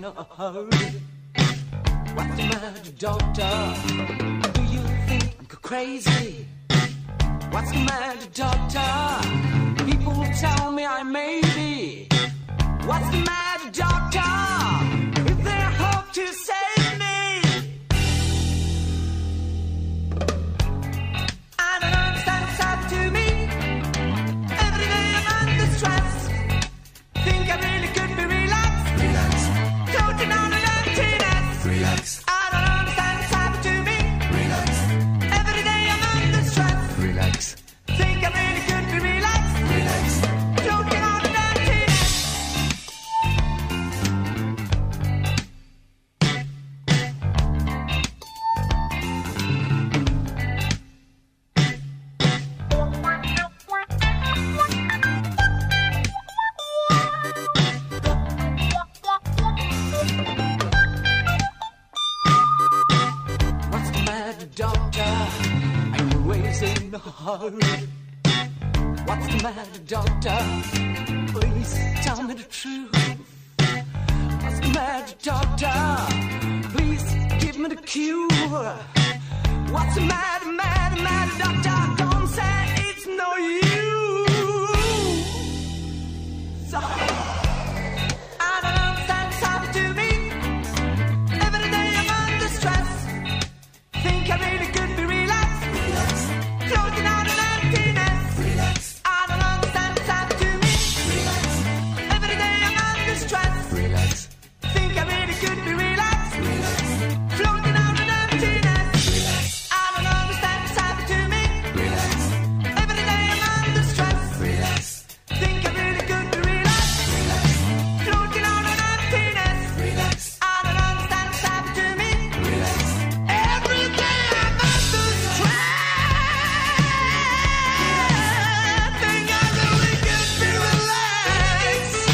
S5: a hurry. What's the matter, doctor? Do you think I'm crazy? What's the matter, doctor? People tell me I may be. What's the matter, doctor? Is there hope to save me? I don't understand what's happened to me. Every day I'm under stress. Think I really could be relaxed. Relax. Floating on an emptiness. Relax. I don't understand what's happened to me. Relax. Every day I'm under stress. Relax. Think I really could be relaxed. Relax. Floating on an emptiness. What's the matter, doctor? I'm always in a hurry. What's the matter, doctor? Please tell me the truth. What's the matter, doctor? Please give me the cure. What's the matter, matter, matter, doctor? Don't say it's no use. So, I don't understand what's happened to me. Every day I'm under stress. Think I really could be relaxed. Relax. Floating on an emptiness. Relax. I don't understand what's happened to me. Relax. Every day I'm under stress. Relax. Think I really could be relaxed. Relax. Floating on an emptiness. Relax. I don't understand what's happened to me. Relax. Every day I'm under stress. Relax. Think I really could be relaxed. Relax. Floating on an emptiness. Relax. I don't understand what's happened to me. Relax. Every day I'm under stress. Think I really could be relaxed.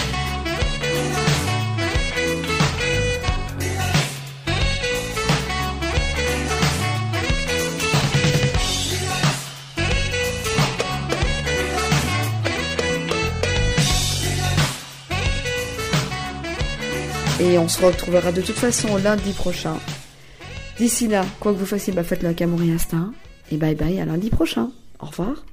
S1: Et on se retrouvera de toute façon lundi prochain. D'ici là, quoi que vous fassiez, bah faites-le avec amour et instinct. Et bye bye à lundi prochain. Au revoir.